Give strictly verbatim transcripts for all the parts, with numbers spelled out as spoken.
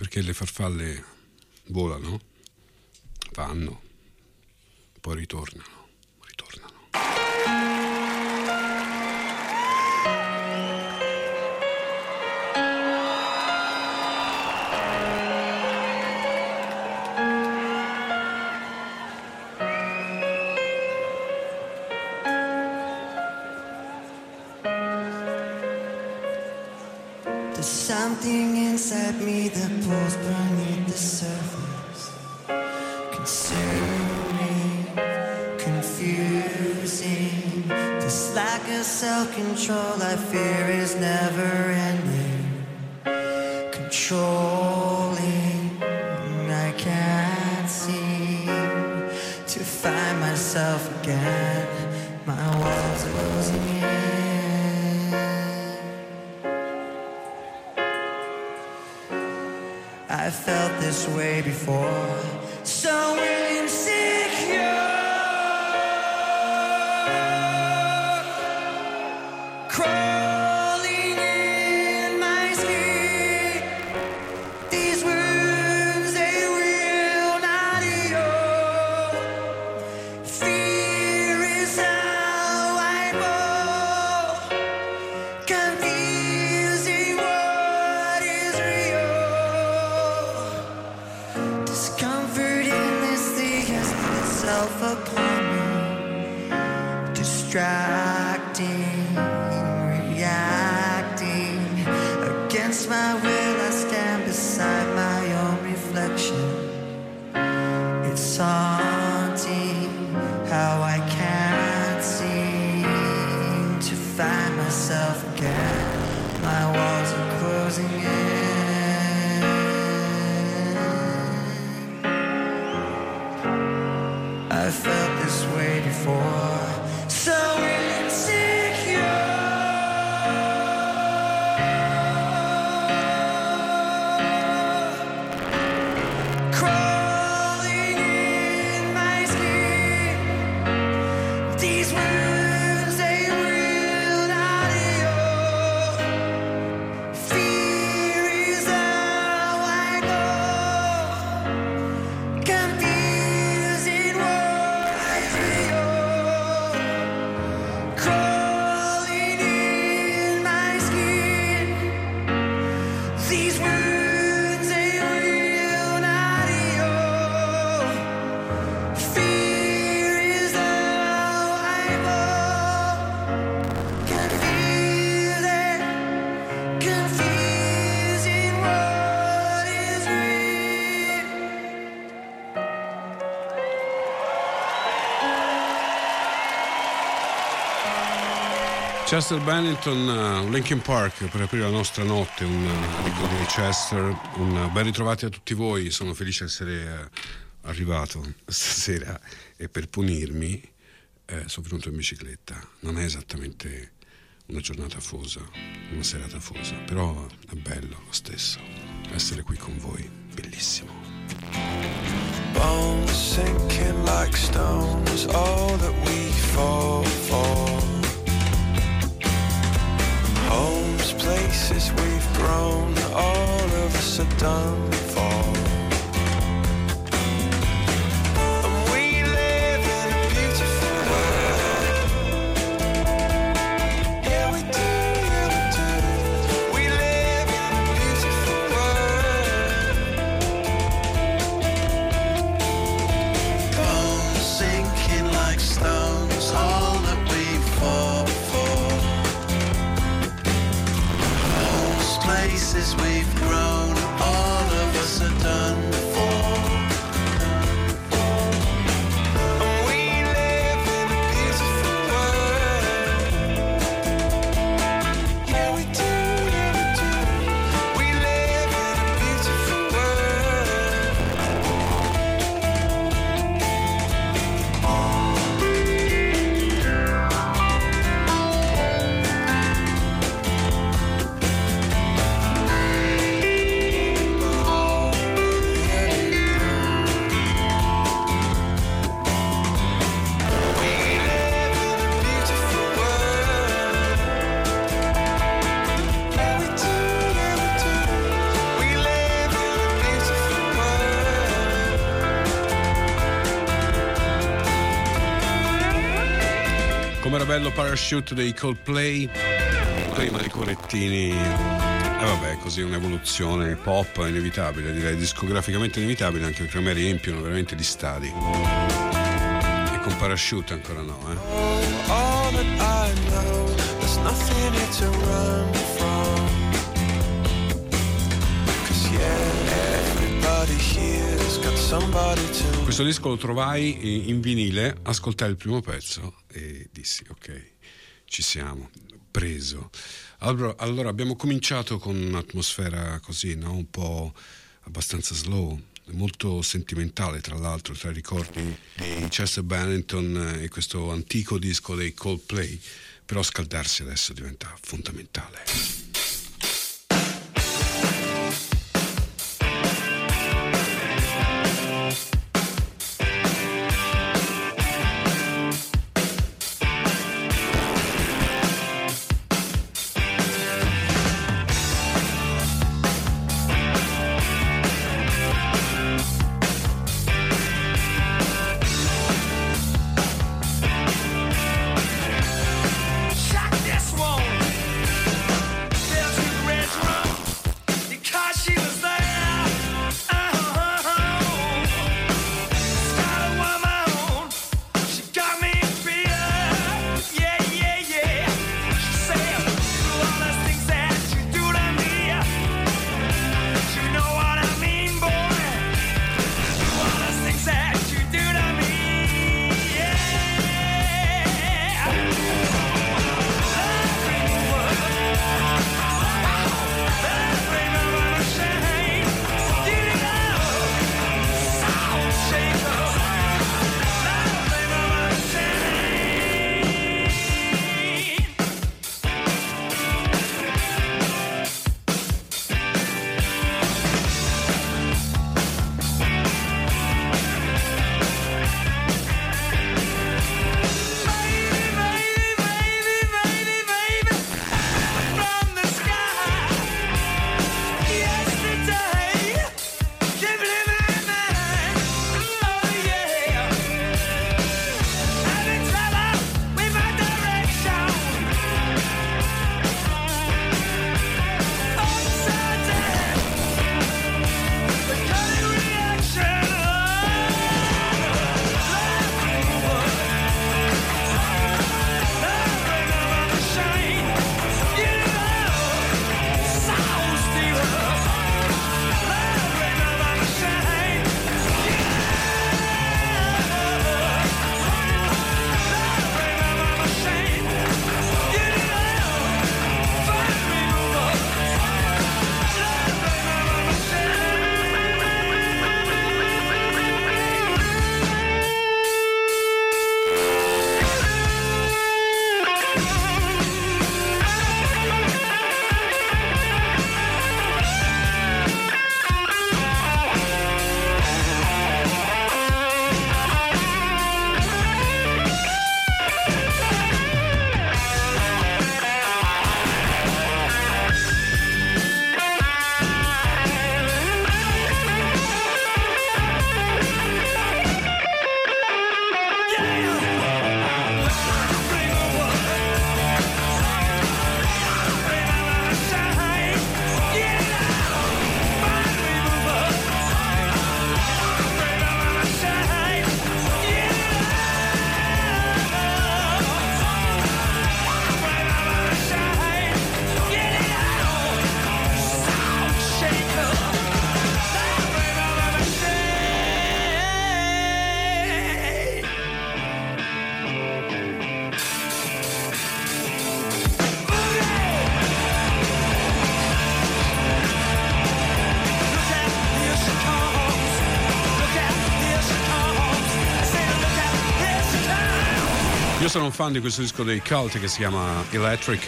perché le farfalle volano, vanno, poi ritornano, ritornano. There's something inside me that pulls beneath the surface, consuming, confusing. This lack of self-control I fear is never ending, controlling. I can't seem to find myself again. My walls are closing in. I felt this way before, so insecure, crawling in my skin. These wounds, they will not heal. Fear is how I fall, confusing what is real. Discomfort in this thing has put itself upon me, distracting, reacting. Against my will I stand beside my own reflection. It's haunting how I can't seem to find myself again. My walls are closing in. I felt this way before, so insecure, crawling in my skin. These wounds, they will not heal. Fear is how I go, confusing what is real. Crawling in my skin. These wounds, they will not heal. Fear is how I go, confusing, confusing what is real. Chester Bennington, uh, Linkin Park per aprire la nostra notte, un uh, amico di Chester, un uh, ben ritrovati a tutti voi. Sono felice di essere uh, arrivato stasera e per punirmi eh, sono venuto in bicicletta. Non è esattamente una giornata afosa, una serata afosa, però è bello lo stesso essere qui con voi, bellissimo. Bones sinking like stones, all that we fall for. Homes, places we've grown, all of us are done for. And we live in a beautiful world. Yeah, we do, yeah, we do. We live in a beautiful world. Bones sinking like stones, all that we fall for. Places we've grown, all of us are done for. And we live in a beautiful world. Yeah, we do, yeah, we do. We live in a beautiful world. bello Parachute dei Coldplay, prima dei correttini. E eh vabbè, così un'evoluzione pop inevitabile, direi discograficamente inevitabile, anche perché ormai riempiono veramente gli stadi. E con Parachute ancora no, eh. Oh, all that I know, there's nothing here to run from. 'Cause yeah, everybody here's got somebody to. Questo disco lo trovai in vinile, ascoltai il primo pezzo e dissi ok, ci siamo, preso. Allora, allora abbiamo cominciato con un'atmosfera così, no? Un po' abbastanza slow, molto sentimentale tra l'altro, tra i ricordi di Chester Bennington e questo antico disco dei Coldplay, però scaldarsi adesso diventa fondamentale. Shot this one. Io sono un fan di questo disco dei Cult che si chiama Electric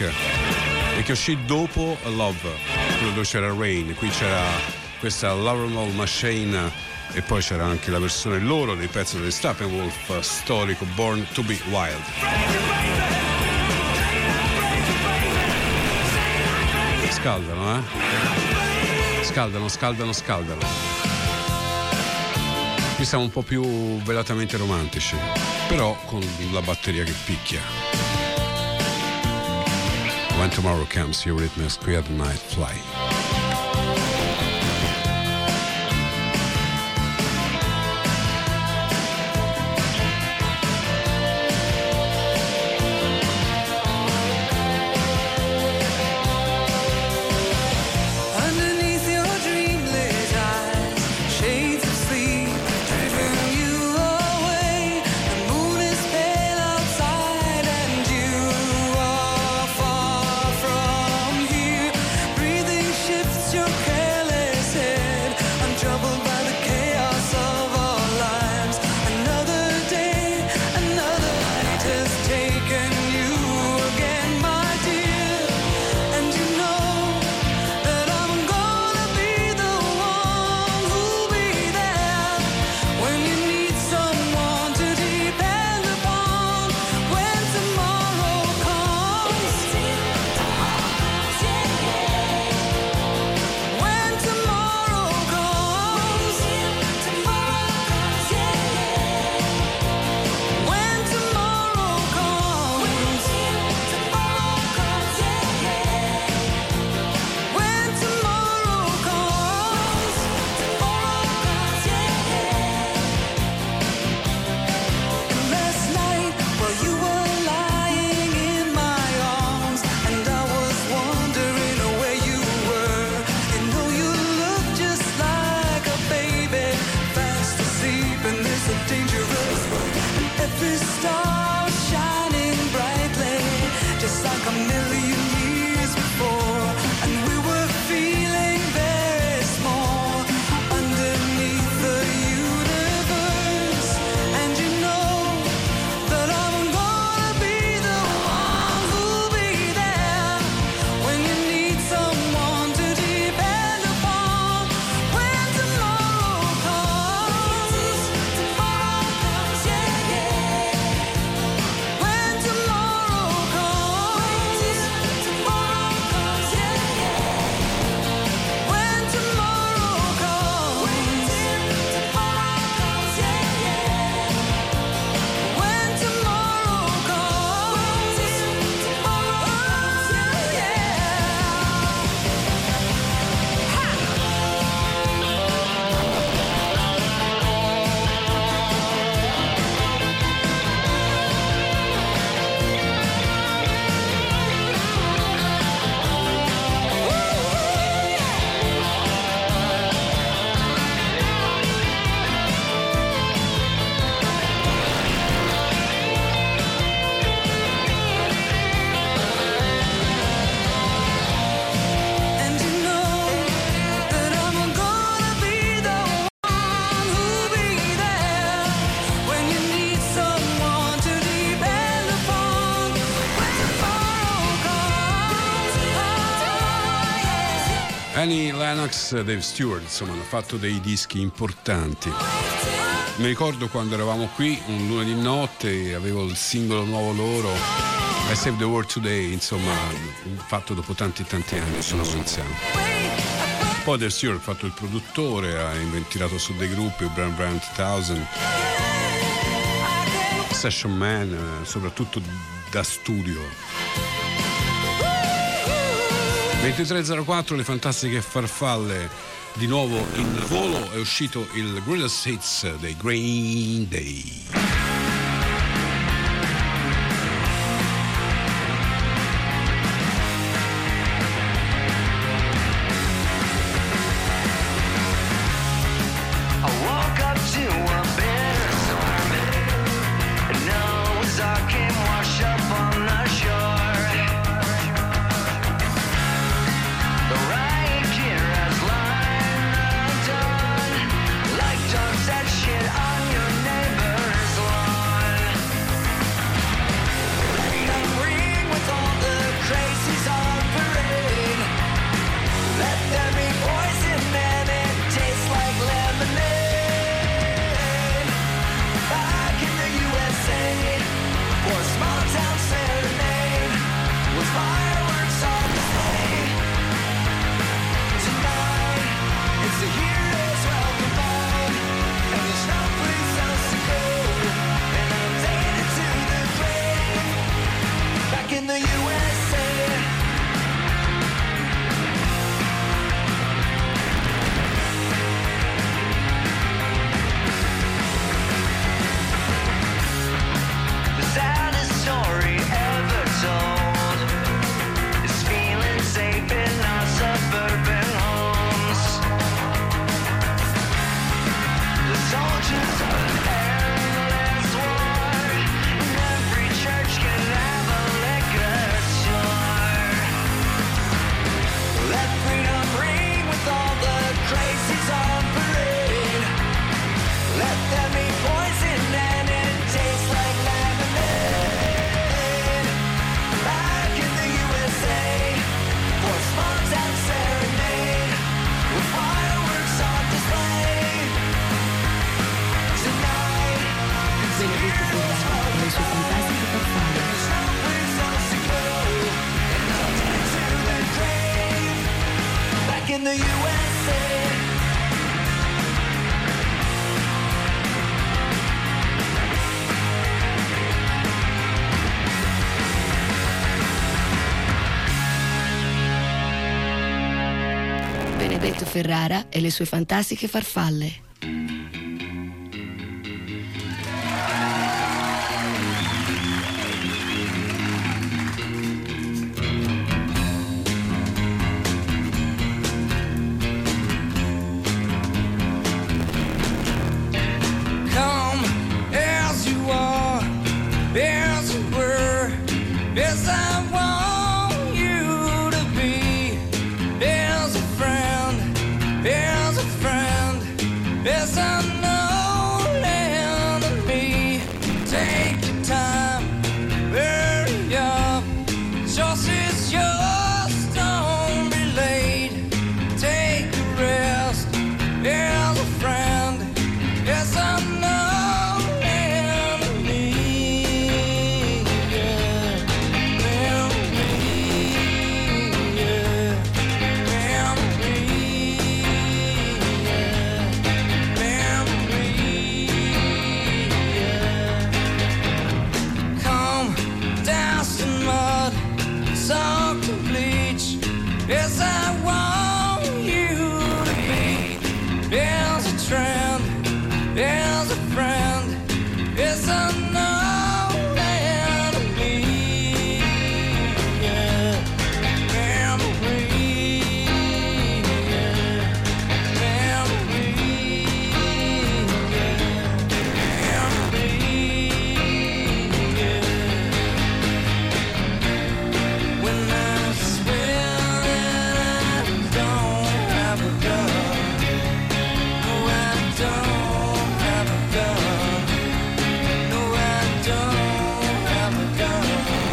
e che uscì dopo Love, quello dove c'era Rain. Qui c'era questa Laurel Machine e poi c'era anche la versione loro del pezzo del Steppenwolf storico Born to be Wild. Scaldano, eh? Scaldano, scaldano, scaldano. Qui siamo un po' più velatamente romantici, però con la batteria che picchia. When Tomorrow Comes, Your Rhythms, Square Night Fly. Annie Lennox, Dave Stewart, insomma, hanno fatto dei dischi importanti. Mi ricordo quando eravamo qui un lunedì notte, avevo il singolo nuovo loro, I Save the World Today, insomma, fatto dopo tanti tanti anni, sono anziano. Poi Dave Stewart ha fatto il produttore, ha inventato su dei gruppi, Brown Brown duemila, Session Man, soprattutto da studio. ventitré e zero quattro, le fantastiche farfalle di nuovo in volo, è uscito il Greatest Hits dei Green Day. in the U S A. Elisabetta Ferrara e le sue fantastiche farfalle. Come as you are, as you were, as I want you to be, as a friend, as a friend, as unknown enemy. Take your time, hurry up, just as yours, don't be late. Take a rest, as a friend, as unknown enemy. Yeah, memory, yeah, memory, yeah, memory, yeah. Come, dust and mud, soaked in bleach, as I want you to be, as a trend, as a friend, as unknown enemy. Yeah, memory, yeah, memory, yeah, memory, yeah. When I swear that I don't have a gun, no, I don't have a gun. No, I don't have a gun.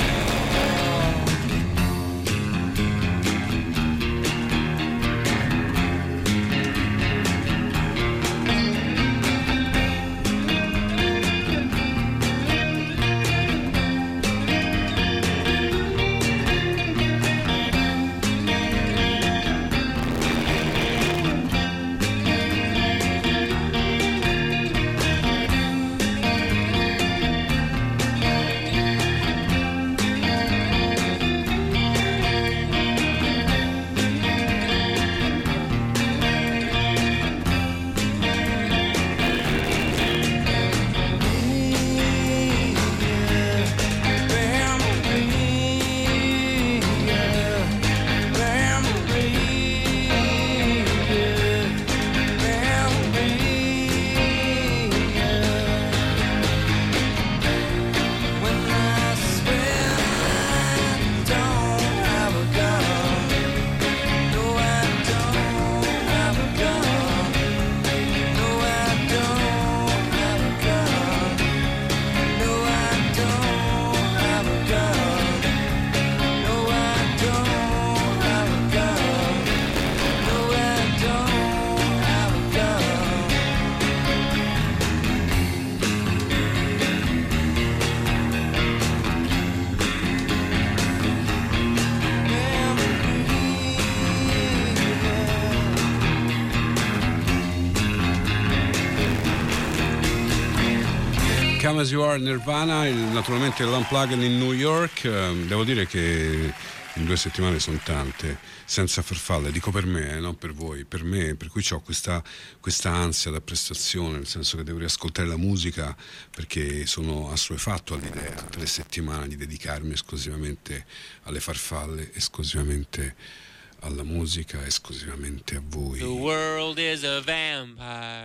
Come As You Are, Nirvana, il, naturalmente l'Unplugged in New York. Eh, devo dire che in due settimane sono tante, senza farfalle, dico per me, eh, non per voi, per me, per cui ho questa, questa ansia da prestazione, nel senso che devo riascoltare la musica perché sono assuefatto all'idea, tre settimane di dedicarmi esclusivamente alle farfalle, esclusivamente alla musica, esclusivamente a voi. The world is a vampire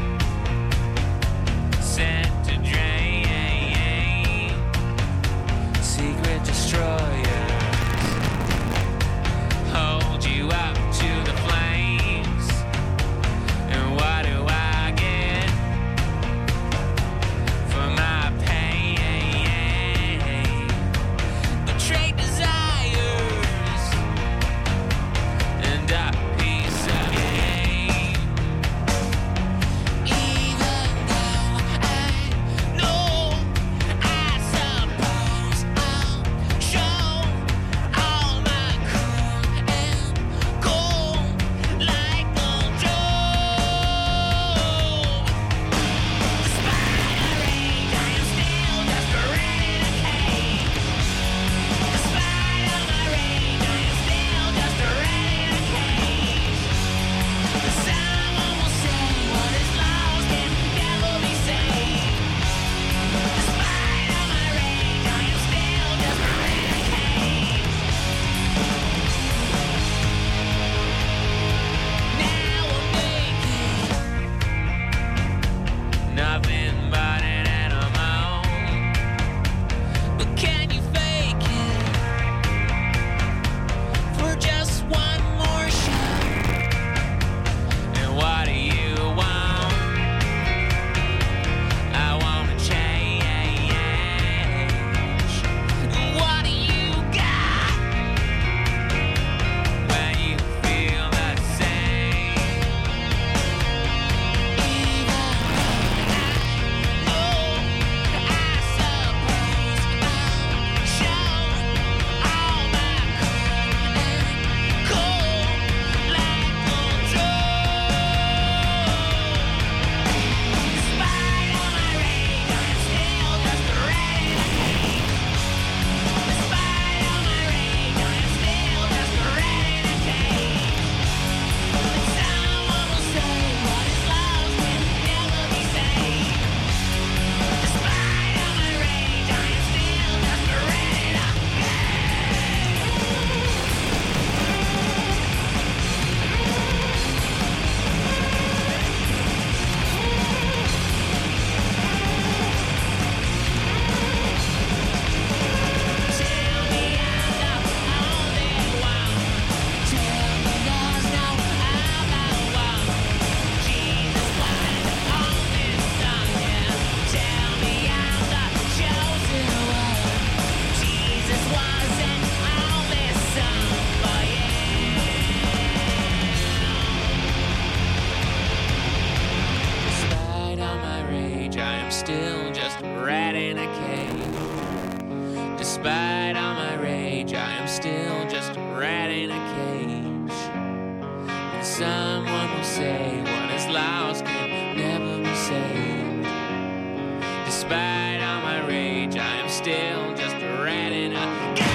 sent to drain, secret destroyers hold you up to the flames. And what do I get for my pain? Betrayed desires and a piece of game. Even though I know, I suppose I'll show Despite all my rage, I am still just a rat in a cage. And someone will say what is lost can never be saved. Despite all my rage, I am still just a rat in a cage.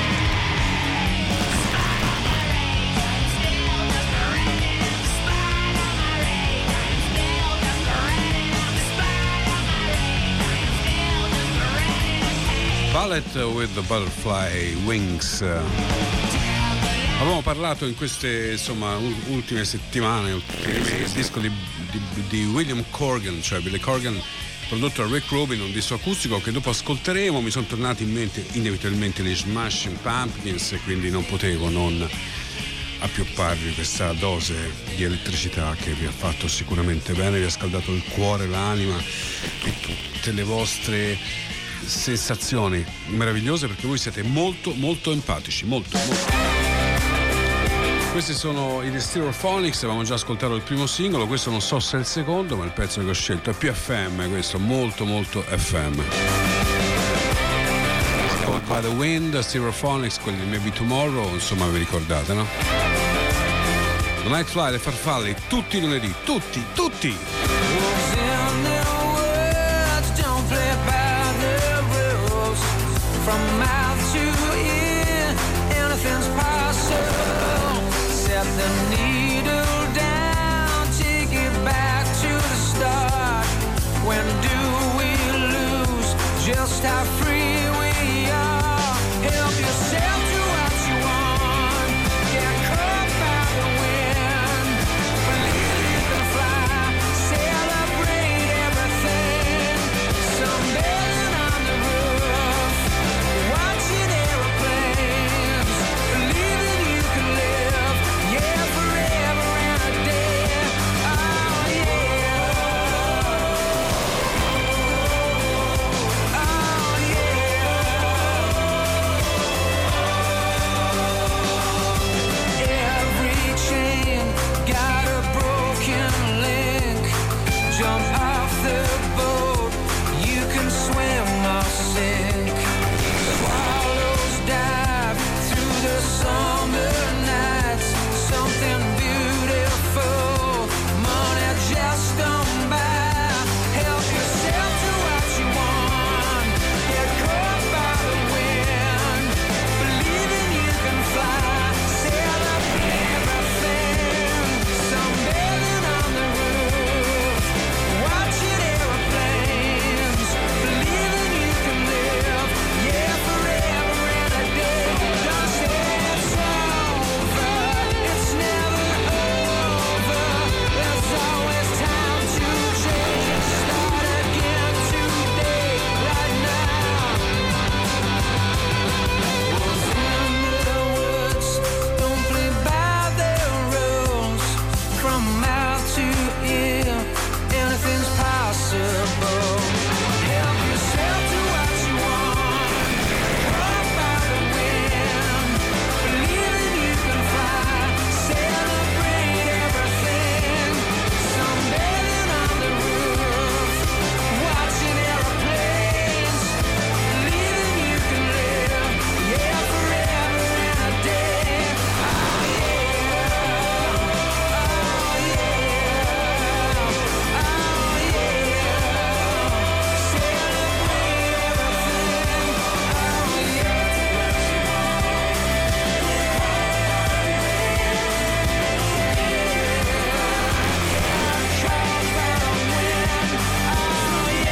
Ballet with the Butterfly Wings. Avevamo parlato in queste insomma ultime settimane del disco di, di, di William Corgan, cioè Billy Corgan, prodotto da Rick Rubin, un disco acustico che dopo ascolteremo. Mi sono tornati in mente inevitabilmente gli Smashing Pumpkins e quindi non potevo non appiopparvi questa dose di elettricità che vi ha fatto sicuramente bene, vi ha scaldato il cuore, l'anima e tutte le vostre sensazioni meravigliose, perché voi siete molto molto empatici, molto molto. Questi sono i The Stereophonics, avevamo già ascoltato il primo singolo, questo non so se è il secondo, ma il pezzo che ho scelto è più F M, questo molto molto F M. By the Wind, Stereophonics, quelli di Maybe Tomorrow, insomma vi ricordate, no? The Nightfly, le farfalle, tutti i lunedì, tutti, tutti! From mouth to ear, anything's possible. Set the needle down, take it back to the start. When do we lose just how free we are? Help yourself to what you want. Get caught by the wind. Believe you can fly. Celebrate everything. Someday on the roof, watching aeroplanes, believing you can live, yeah, forever and a day. Oh yeah, oh yeah. Every chain got a broken link. Jump off the boat, you can swim or sink. Swallows dive through the summer nights. Something beautiful, money just don't buy. Help yourself to what you want. Get caught by the wind. Believing you can fly. Celebrate everything. Sunbathing on the roof, watching aeroplanes. Believing you can live, yeah, forever and a day. Don't say it's over, it's never over. There's always time to change. Start again today, right now. Wolves in the woods don't play by their rules. From mouth to ear, anything's possible. Help yourself to what you want. Caught by the wind, believing you can fly. Celebrate everything. Sunbathing on the roof, watching aeroplanes. Believing you can live, yeah, forever and a day. Oh yeah, oh yeah, oh yeah. Celebrate everything. Oh yeah. Caught by the wind. Oh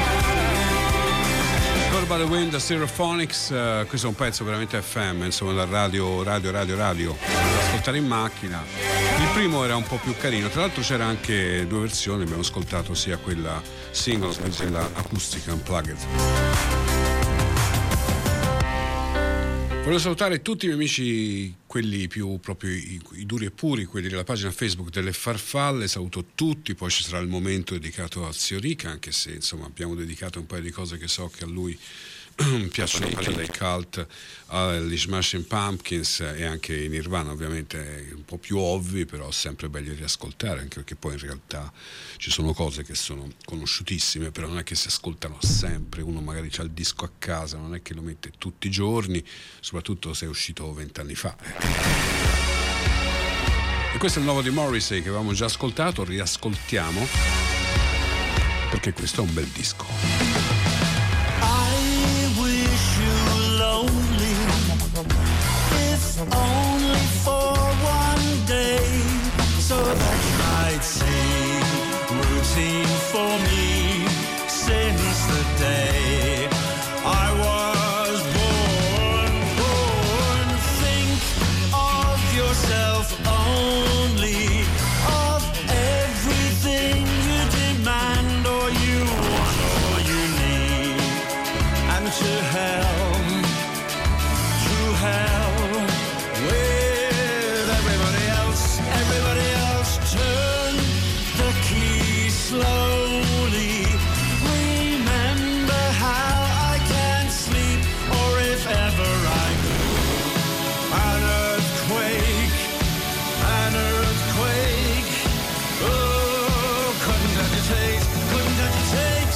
yeah. Call by the Wind, Stereophonics, eh, questo è un pezzo veramente F M, insomma, da radio, radio, radio, radio, da ascoltare in macchina. Il primo era un po' più carino, tra l'altro c'era anche due versioni, abbiamo ascoltato sia quella single che quella acustica unplugged. Voglio salutare tutti i miei amici, quelli più proprio i, i duri e puri, quelli della pagina Facebook delle farfalle, saluto tutti, poi ci sarà il momento dedicato a Zio Rick, anche se insomma abbiamo dedicato un paio di cose che so che a lui mi piacciono parecchio, dai Cult agli Smashing Pumpkins e anche i Nirvana, ovviamente un po' più ovvi, però sempre belli da riascoltare, anche perché poi in realtà ci sono cose che sono conosciutissime, però non è che si ascoltano sempre. Uno magari c'ha il disco a casa, non è che lo mette tutti i giorni, soprattutto se è uscito vent'anni fa. E questo è il nuovo di Morrissey che avevamo già ascoltato, riascoltiamo perché questo è un bel disco. I wish you lonely, if only for one day, so that you might see routine for me since the day I was born. Born, think of yourself only, of everything you demand or you want or you need, and to hell, to hell with everybody else, everybody else. Turn the key slowly. Remember how I can't sleep, or if ever I could. An earthquake, an earthquake. Oh, couldn't agitate, couldn't agitate.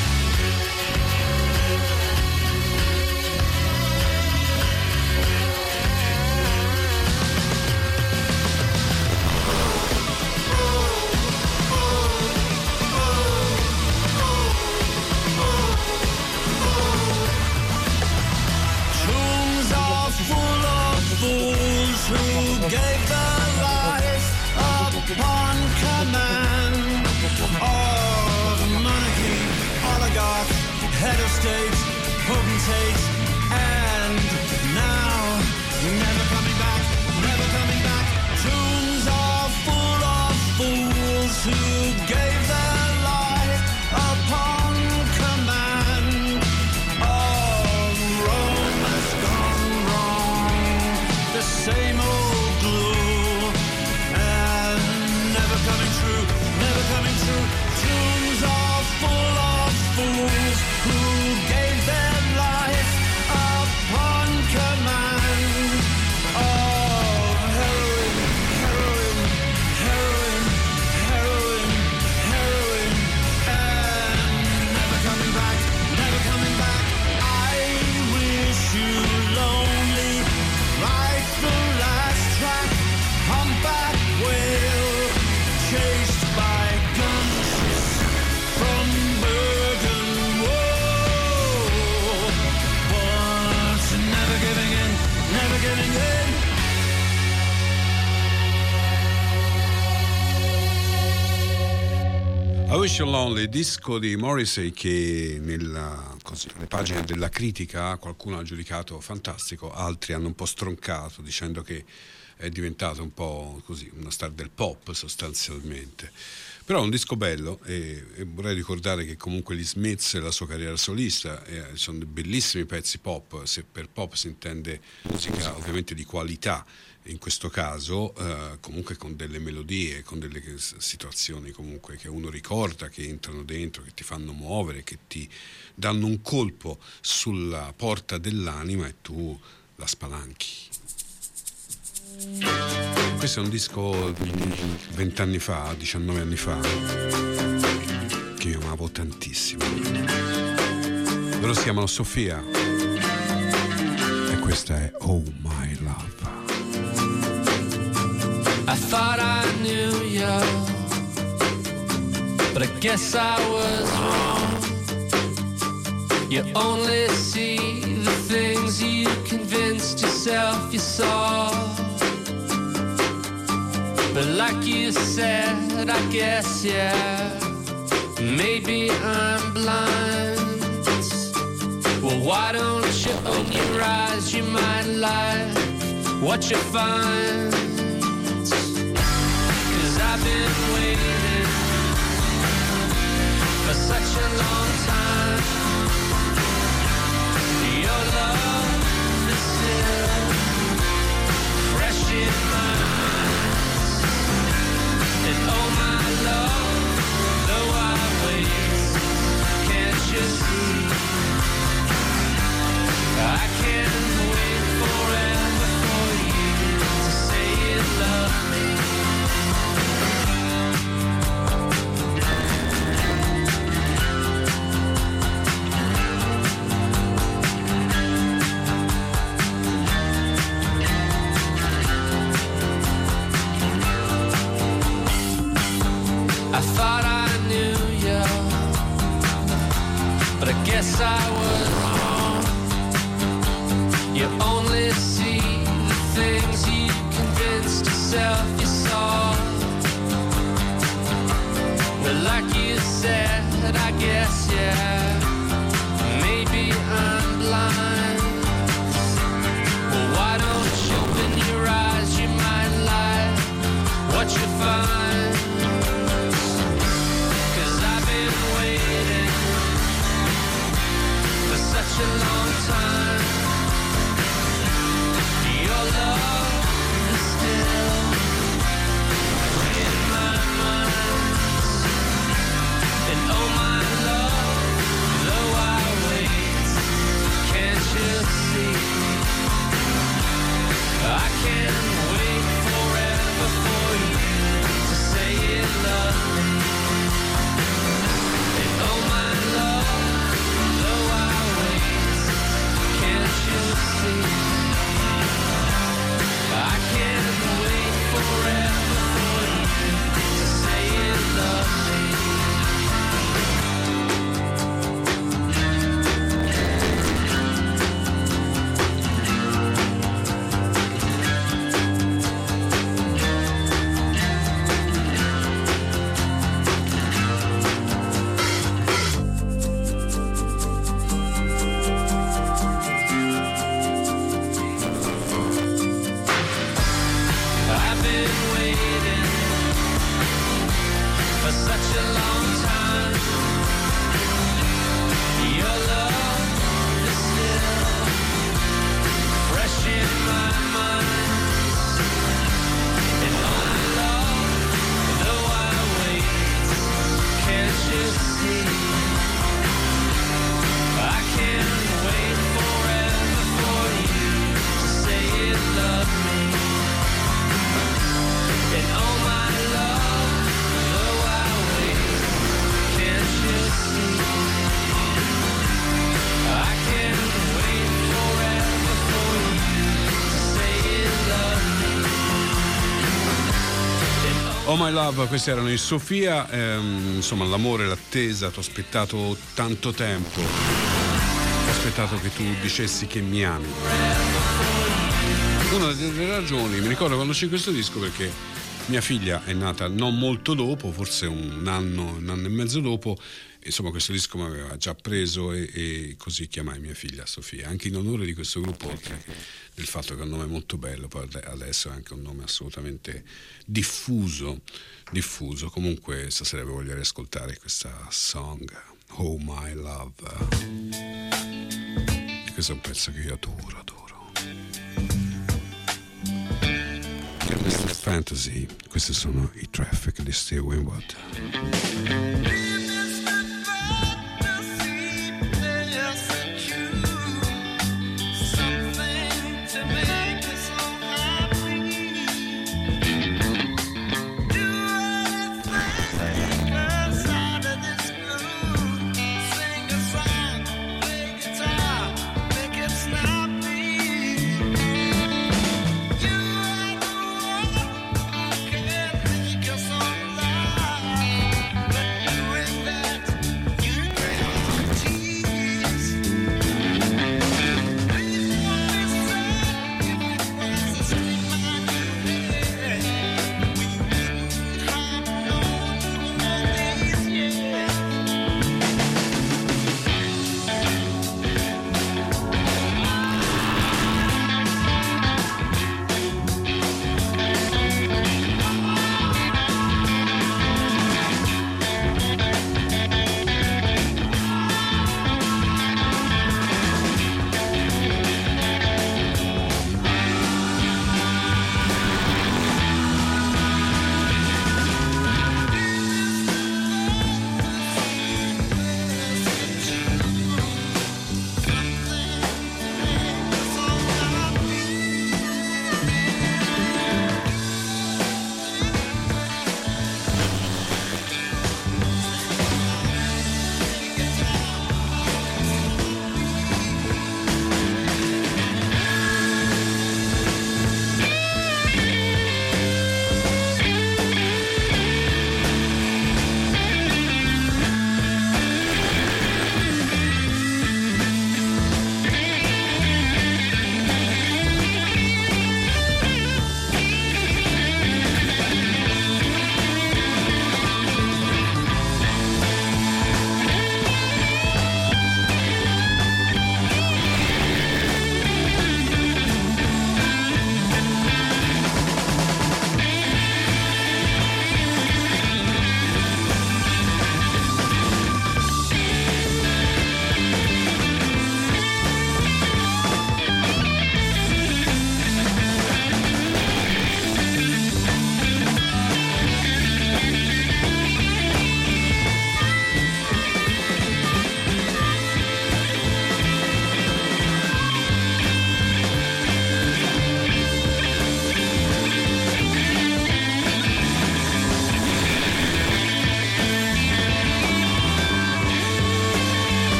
Tombs are full of fools who gave their life upon command of monarchy, oligarch, head of state, potentate, and now never coming back, never coming back. Tombs are full of fools who gave their life upon command of Rome has gone wrong. The same old glue, and never coming true, never coming true. Tombs are full of fools who gave their life upon command of heroin, heroin, heroin, heroin, heroin, and never coming back, never coming back. I wish you lonely, like the last track, humpback whale, chased by gunshots from Bergen. Whoa, but never giving in, never giving in. I Wish You Lonely, disco di Morrissey che nella, così, nelle pagine della critica qualcuno ha giudicato fantastico, altri hanno un po' stroncato dicendo che è diventato un po' così una star del pop sostanzialmente. Però è un disco bello e, e vorrei ricordare che comunque gli Smiths e la sua carriera solista eh, sono dei bellissimi pezzi pop. Se per pop si intende musica ovviamente di qualità, in questo caso eh, comunque con delle melodie, con delle situazioni comunque che uno ricorda, che entrano dentro, che ti fanno muovere, che ti danno un colpo sulla porta dell'anima e tu la spalanchi. Questo è un disco di vent'anni fa, diciannove anni fa, che io amavo tantissimo. Loro si chiamano Sofia e questa è Oh My Love. I thought I knew you, but I guess I was wrong. You only see the things you convinced yourself you saw. But like you said, I guess, yeah, maybe I'm blind. Well, why don't you open your eyes? You might like what you find. I've been waiting for such a long time. Your love is still fresh in my eyes. And oh my love, though I wait, can't you see? guess I was wrong. You only see the things you convinced yourself you saw. But like you said, I guess, yeah, maybe I'm blind. Well, why don't you open your eyes? You might like what you find. 'Cause I've been waiting for such a long time. Your love is still in my mind. And oh my love, though I wait, can't you see? I can't wait forever for you to say you love me. And oh my love, though I wait, can't you see? I can't wait forever for you to say you love me. I've been waiting for such a long time. Your love is still fresh in my mind. And oh my love, though I wait, can't you see? I can't wait forever for you to say you love me. And oh my love, though I wait, can't you see? I can't wait forever for you to say you love me. And oh Oh my love, questi erano i Sofia, ehm, insomma l'amore, l'attesa, ti ho aspettato tanto tempo, ho aspettato che tu dicessi che mi ami. Una delle ragioni, mi ricordo quando c'è questo disco, perché mia figlia è nata non molto dopo, forse un anno, un anno e mezzo dopo, e insomma questo disco mi aveva già preso e, e così chiamai mia figlia Sofia, anche in onore di questo gruppo, oltre che del fatto che è un nome molto bello, poi adesso è anche un nome assolutamente diffuso, diffuso. Comunque stasera vi voglio riascoltare questa song, Oh My Love, e questo è un pezzo che io adoro, adoro. Questa è Fantasy, questi sono i Traffic di Steve Winwood. Doing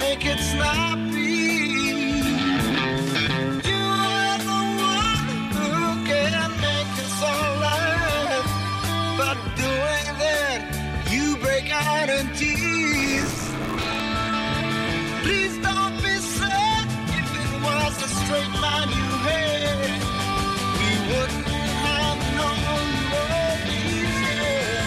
make it snappy. You are the one who can make it so right. But doing that, you break out in tears. Please don't be sad. If it was a straight line you had, we wouldn't have known your easy.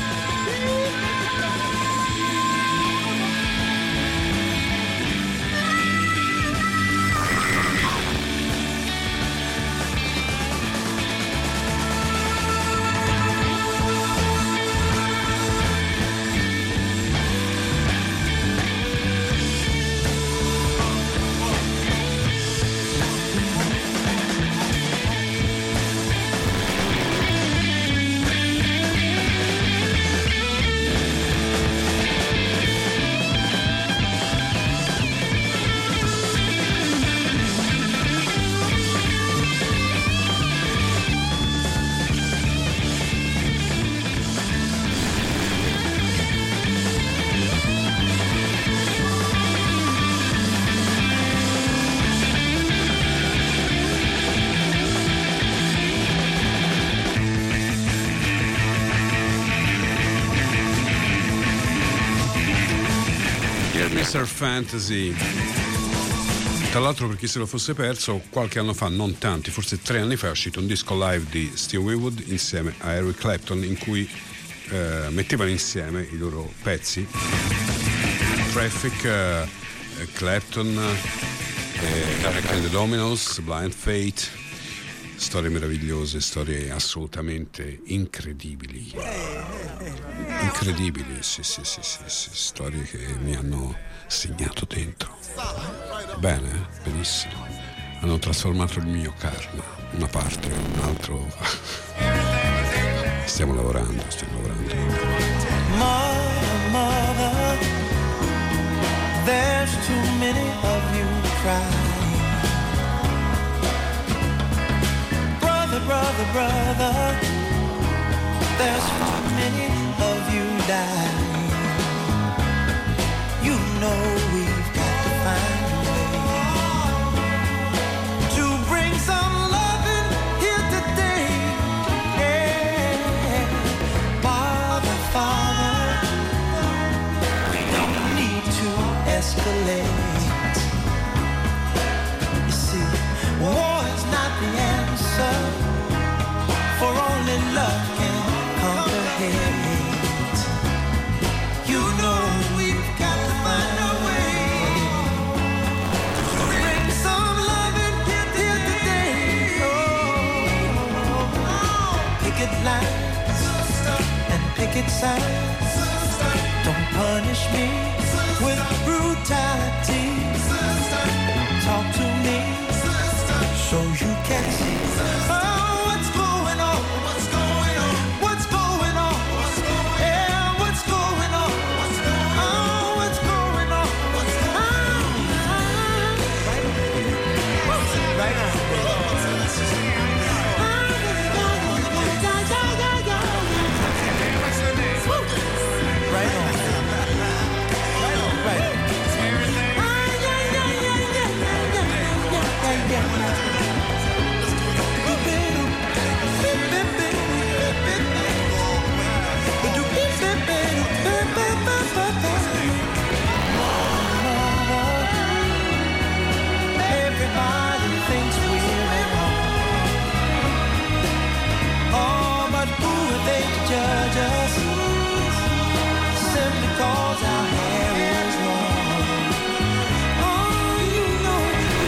mister Fantasy. Tra l'altro, per chi se lo fosse perso, qualche anno fa, non tanti, forse tre anni fa, è uscito un disco live di Steve Winwood insieme a Eric Clapton, in cui eh, mettevano insieme i loro pezzi. Traffic, eh, Clapton, eh, Eric and the Dominos, Blind Fate. Storie meravigliose, storie assolutamente incredibili. Incredibili, sì, sì, sì, sì, sì, storie che mi hanno segnato dentro. Bene, eh? Benissimo. Hanno trasformato il mio karma, una parte, un altro. Stiamo lavorando, stiamo lavorando. Mother, mother, there's too many of you crying. Brother, brother, brother, there's too many of you dying. You know we've got to find a way to bring some loving here today. Yeah. Father, Father, we don't need to escalate. You see, war is not the answer, for only love can conquer hate. You know we've got to find a way to bring some love in here, here today. Oh, oh, picket lines and picket signs. Don't punish me with brutality. Talk to me so you can see. Oh, what's going on? What's going on? What's going on? What's going on? Yeah, what's going on? What's going on? Oh, what's going on? What's going on? Right on. Right on. Right on. Right on. Everybody thinks we're at home. Oh, but who are they to judge us? Simply cause our hair is long. Oh, you know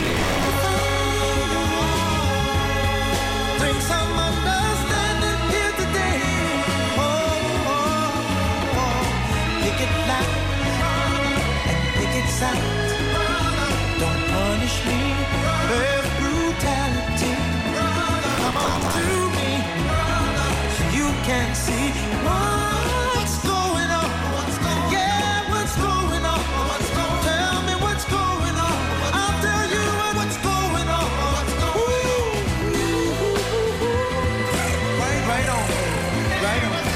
we bring some understanding here today. Oh, oh, oh. Picket lines and picket signs. Don't punish me with brutality. Come on to me so you can see what's going on. Yeah, what's going on? Tell me what's going on. I'll tell you what's going on. Ooh. Right on, right on.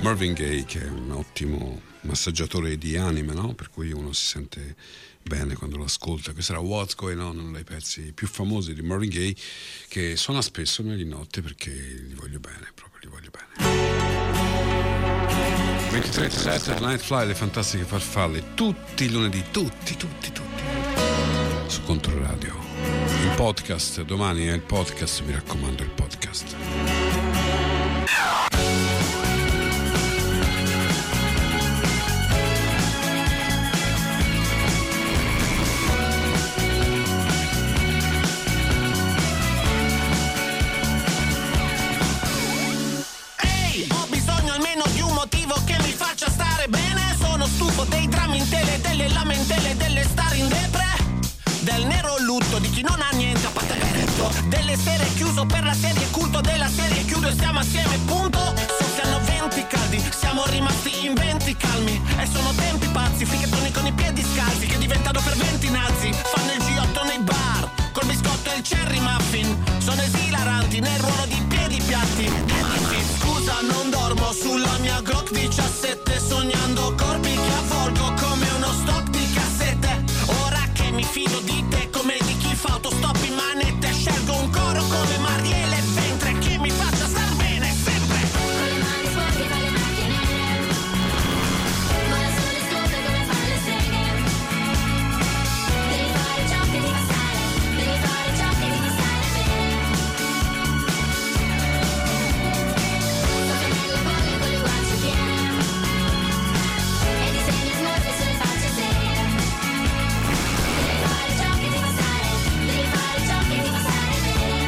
Marvin Gaye, che è un ottimo massaggiatore di anime, no? Per cui uno si sente bene quando lo ascolta. Questo era What's Going On, uno dei pezzi più famosi di Marvin Gaye, che suona spesso nelle notte perché li voglio bene, proprio li voglio bene. ventitré Saturday Night Fly, le fantastiche farfalle, tutti i lunedì, tutti, tutti, tutti, su Controradio. Il podcast, domani è il podcast, mi raccomando, il podcast. Che mi faccia stare bene. Sono stufo dei drammi in tele, delle lamentele, delle stare in depre, del nero lutto di chi non ha niente a parte l'eretto, delle sere chiuso per la serie, culto della serie chiudo e stiamo assieme, punto. Soffiano venti caldi, siamo rimasti in venti calmi, e sono tempi pazzi, fricchettoni con i piedi scalzi che diventano per venti nazi, fanno il G otto nei bar col biscotto e il cherry muffin, sono esilaranti nel ruolo di piedi piatti. Scusa, non dormo sulla mia Glock diciassette, sognando corpi che avvolgo come uno stock di cassette. Ora che mi fido di te come di chi fa autostop in manette, scelgo un coro come Marielle Ventre che mi faccia star bene sempre. Con le mani sporche fa le macchie nere, vola sulle scopre come fanno le streghe. Devi fare ciò che ti fa stare, devi fare ciò che ti fa stare bene. Sopra nelle bolle con le guance piene, e disegni smorfie sulle facce serie. Devi fare ciò che ti fa stare, devi fare ciò che ti fa stare bene.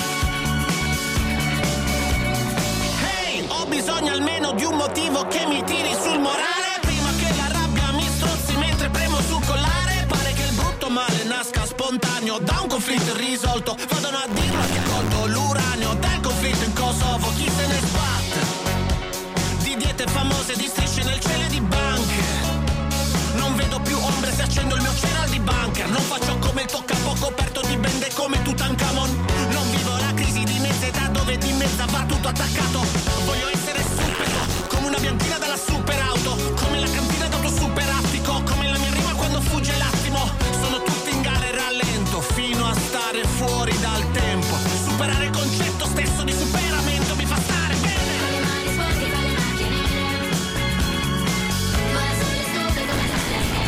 Hey, ho bisogno almeno di un motivo che mi tiri sul morale, prima che la rabbia mi strozzi mentre premo sul collare. Pare che il brutto male nasca spontaneo da un conflitto irrisolto, vadano a dirlo a chi ha colto l'uranio del conflitto in Kosovo, chi se ne sbatte di diete famose, di strisce nel cielo e di banche. Non vedo più ombre se accendo il mio cereal di bunker, non faccio come il tuo capo coperto di bende come Tutankhamon, non vivo la crisi di mezza età dove di mezza va tutto attaccato. Voglio essere super, come una bianchina dalla superauto, come la cantina d'auto super attico, come la mia rima quando fugge l'attimo. Sono tutti in gara e rallento fino a stare fuori dal tempo, superare il concetto stesso di superamento mi fa stare bene. Con le mani sporche fa le macchie nere, vola sulle scopre come fanno le streghe.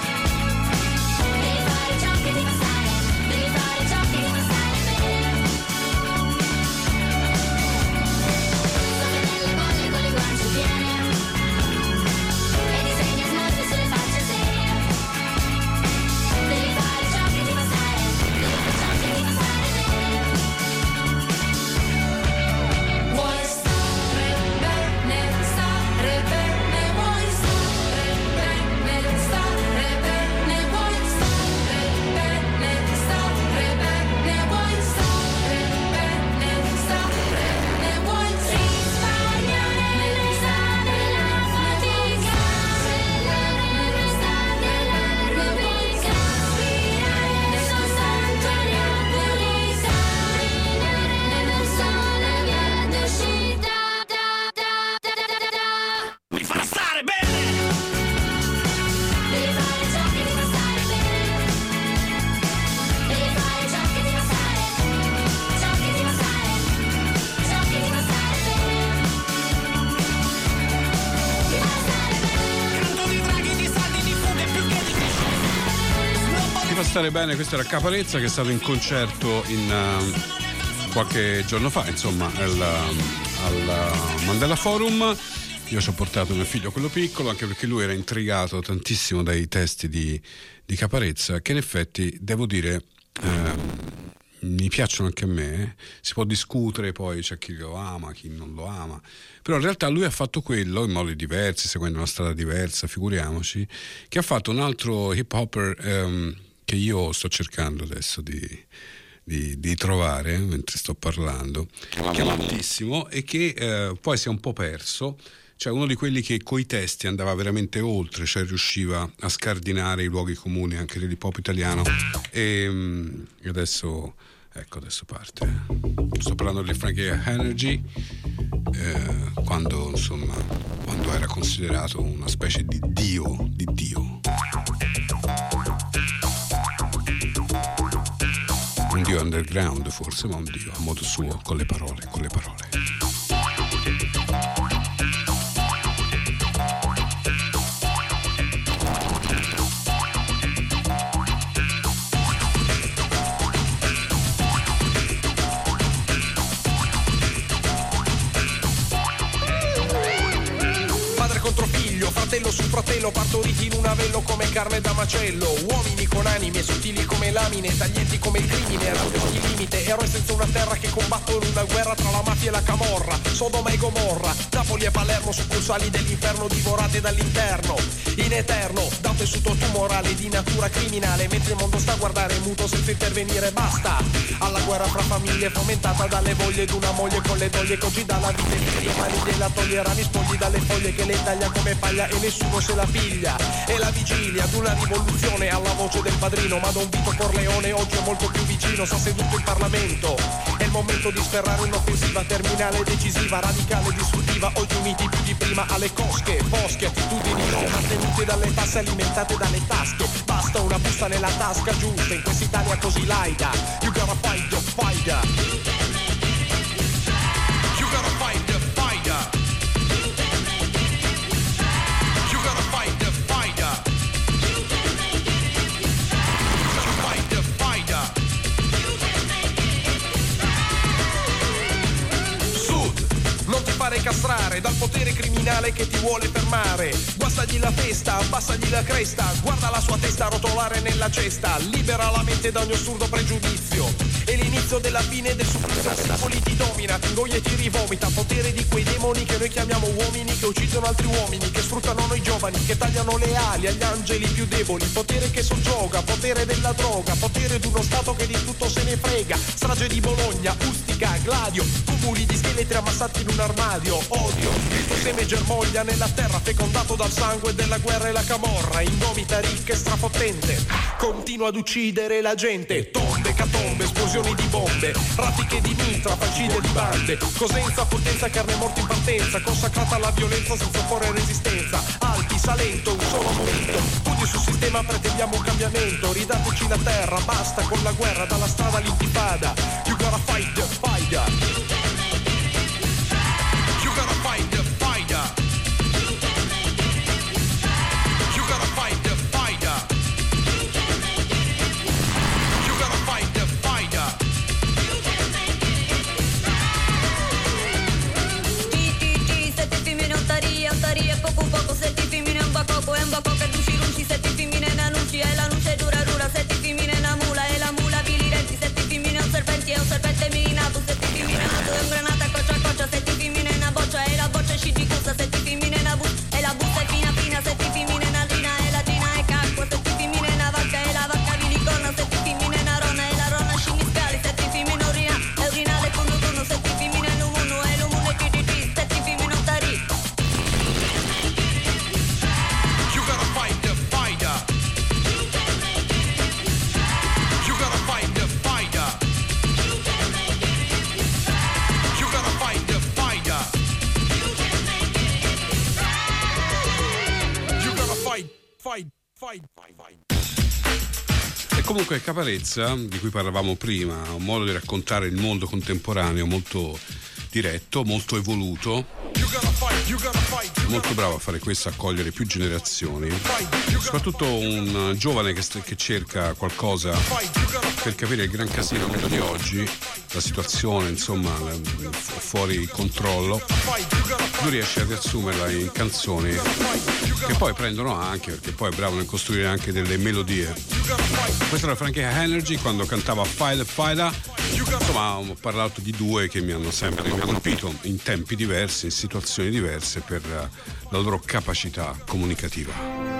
Devi fare ciò che ti fa stare, devi fare ciò che ti fa stare bene. Sopra nelle bolle con le guance piene, e disegni smorfie sulle facce serie. Devi fare ciò che ti fa stare, devi fare ciò che ti fa stare bene. Vuoi stare bene, stare bene, vuoi stare bene, stare bene, vuoi stare bene, stare bene, vuoi stare bene, stare bene, vuoi risparmiare, stare la fatica, cellulare, stare bene, vuoi respirare nel santuario, vuoi stare nel sole che uscita, da da da da da da. Mi fa stare bene. Devi fare ciò che ti fa stare bene. Devi fare ciò che ti fa stare, ciò che ti fa stare, ciò che ti fa stare bene. Ti fa stare bene. Canto di draghi, di saldi, di fughe più che di Ti fa stare bene, questo era Caparezza che è stato in concerto in uh, qualche giorno fa, insomma, al, al Mandela Forum. Io ci ho portato mio figlio, quello piccolo, anche perché lui era intrigato tantissimo dai testi di, di Caparezza, che in effetti, devo dire, ehm, mi piacciono anche a me. Si può discutere, poi c'è chi lo ama, chi non lo ama, però in realtà lui ha fatto quello in modi diversi, seguendo una strada diversa, figuriamoci, che ha fatto un altro hip hopper ehm, che io sto cercando adesso di, di, di trovare mentre sto parlando, chiamatissimo, e che eh, poi si è un po' perso. Cioè uno di quelli che coi testi andava veramente oltre, cioè riusciva a scardinare i luoghi comuni anche dell'hip hop italiano, e, e adesso Ecco, adesso parte. Sto parlando di Frankie Energy, eh, quando insomma, quando era considerato una specie di dio, di dio. Un dio underground forse, ma un dio a modo suo, con le parole, con le parole. Fratello su fratello partoriti in un avello come carne da macello. Uomini con anime sottili come lamine, taglienti come il crimine, erano ogni limite. Eroi senza una terra che combattono una guerra tra la mafia e la camorra. Sodoma e Gomorra, Napoli e Palermo, succursali dell'inferno divorate dall'interno. In eterno, da un tessuto tumorale di natura criminale, mentre il mondo sta a guardare muto senza intervenire. Basta alla guerra fra famiglie fomentata dalle voglie d'una moglie con le doglie che oggi dalla vita e le mani della toglieranno i spogli dalle foglie che le taglia come paglia e nessuno se la piglia. E la vigilia ad una rivoluzione alla voce del padrino, ma Don Vito Corleone oggi è molto più vicino, sta seduto in Parlamento. È il momento di sferrare un'offensiva terminale, decisiva, radicale, distruttiva, oggi uniti più di prima alle cosche, bosche, attitudini mantenute dalle tasse, alimentate dalle tasche. Basta una busta nella tasca giusta in quest'Italia così laida. You gotta fight the fighter. You gotta fight the fighter. You gotta fight the fighter. You gotta fight the fighter. Sud, non ti fare castrare dal potere criminale che ti vuole fermare. Guastagli la testa, abbassagli la cresta, guarda la sua testa rotolare nella cesta. Libera la mente da ogni assurdo pregiudizio. È l'inizio della fine del supplizio. Se la politica domina, ti ingoia e ti rivomita. Potere di quei demoni che noi chiamiamo uomini, che uccidono altri uomini, che sfruttano noi giovani, che tagliano le ali agli angeli più deboli. Potere che soggioga, potere della droga, potere di uno stato che di tutto se ne frega. Strage di Bologna, Ustica, Gladio, cumuli di scheletri ammassati in un armadio. Odio, il tuo seme germoglia nella terra, fecondato dal sangue della guerra e la camorra. Indomita, ricca e strafottente, continua ad uccidere la gente. Tombe, catombe, esplosioni di bombe, raffiche di mitra, falcidia di bande. Cosenza, potenza, carne morta in partenza, consacrata alla violenza senza opporre resistenza. Alpi, Salento, un solo momento, pugni sul sistema, pretendiamo un cambiamento. Ridateci la terra, basta con la guerra, dalla strada all'intifada. You gotta fight the fighter. You gotta fight the fighter. You gotta fight the fighter. You gotta fight the fighter. Ti ti ti, se ti femmine ottaria, ottaria e poco poco, se ti femmine un bacoco e un bacoco e duci lunci, se ti femmine una luci e la luce dura dura, se ti femmine una mula e la mula vili renti, se ti femmine un serpente e un serpente minato, se ti femmine una tua ingranata coccia a coccia, se ti femmine una boccia e la boccia sciccicusa, se ti femmine una busta e la busta è fina fina, se ti femmine una gina e la gina è cacqua, se ti femmine una vacca e la vacca vilicona, se ti femmine una ronna e la ronna scimiscali, se ti femmine urina e urinale con turno, se ti femmine un uno e l'uno e ti ti ti, se ti femmine un tari. You gotta fight the fighter. You gotta fight the fighter. You gotta fight the fighter. You gotta fight, fight, fight, fight, fight. E comunque Caparezza, di cui parlavamo prima, ha un modo di raccontare il mondo contemporaneo molto diretto, molto evoluto, molto bravo a fare questo, a cogliere più generazioni, soprattutto un giovane che, st- che cerca qualcosa per capire il gran casino di oggi, la situazione insomma fu- fuori controllo. Lui riesce a riassumerla in canzoni che poi prendono anche, perché poi è bravo nel costruire anche delle melodie. Questa era Frankie Energy quando cantava Fight the Fighter. Insomma, ho parlato di due che mi hanno sempre mi hanno colpito in tempi diversi, in situazioni diverse, per la loro capacità comunicativa.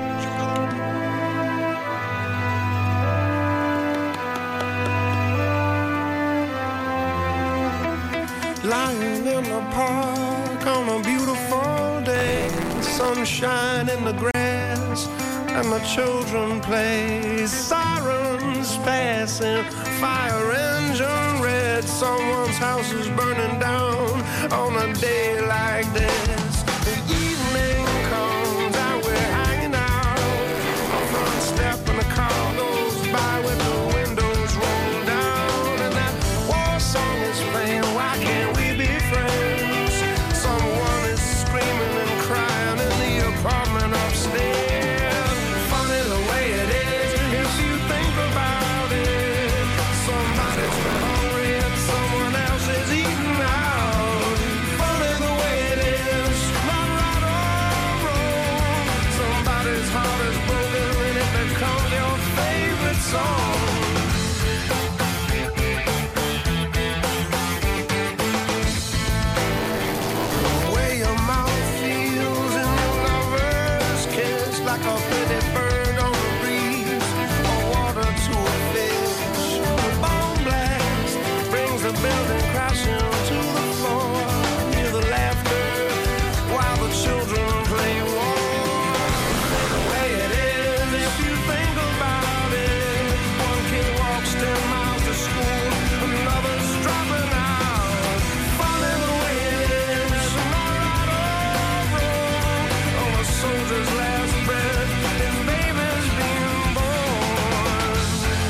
Lying in the park on a beautiful day, sunshine in the grass and the children play, sirens passing, fire engine red. Someone's house is burning down on a day like this. The evening comes and we're hanging out on the front step and the car goes by with the windows rolled down and that war song is playing. Why can't we be friends? Someone is screaming and crying in the apartment upstairs. Funny the way it is if you think about it. Somebody's hungry and someone else is eating out. Funny the way it is, not right or wrong. Somebody's heart is broken and it becomes your favorite song. The way your mouth feels in your lover's kiss, like a pretty bird on the breeze, or water to a fish. The bomb blast brings the building crashing to the floor. Hear the laughter while the children play war. The way it is, if you think about it, one kid walks ten miles to school, another's dropping out. Funny the way it is, not right or wrong. On a soldier's last breath, his baby's being born.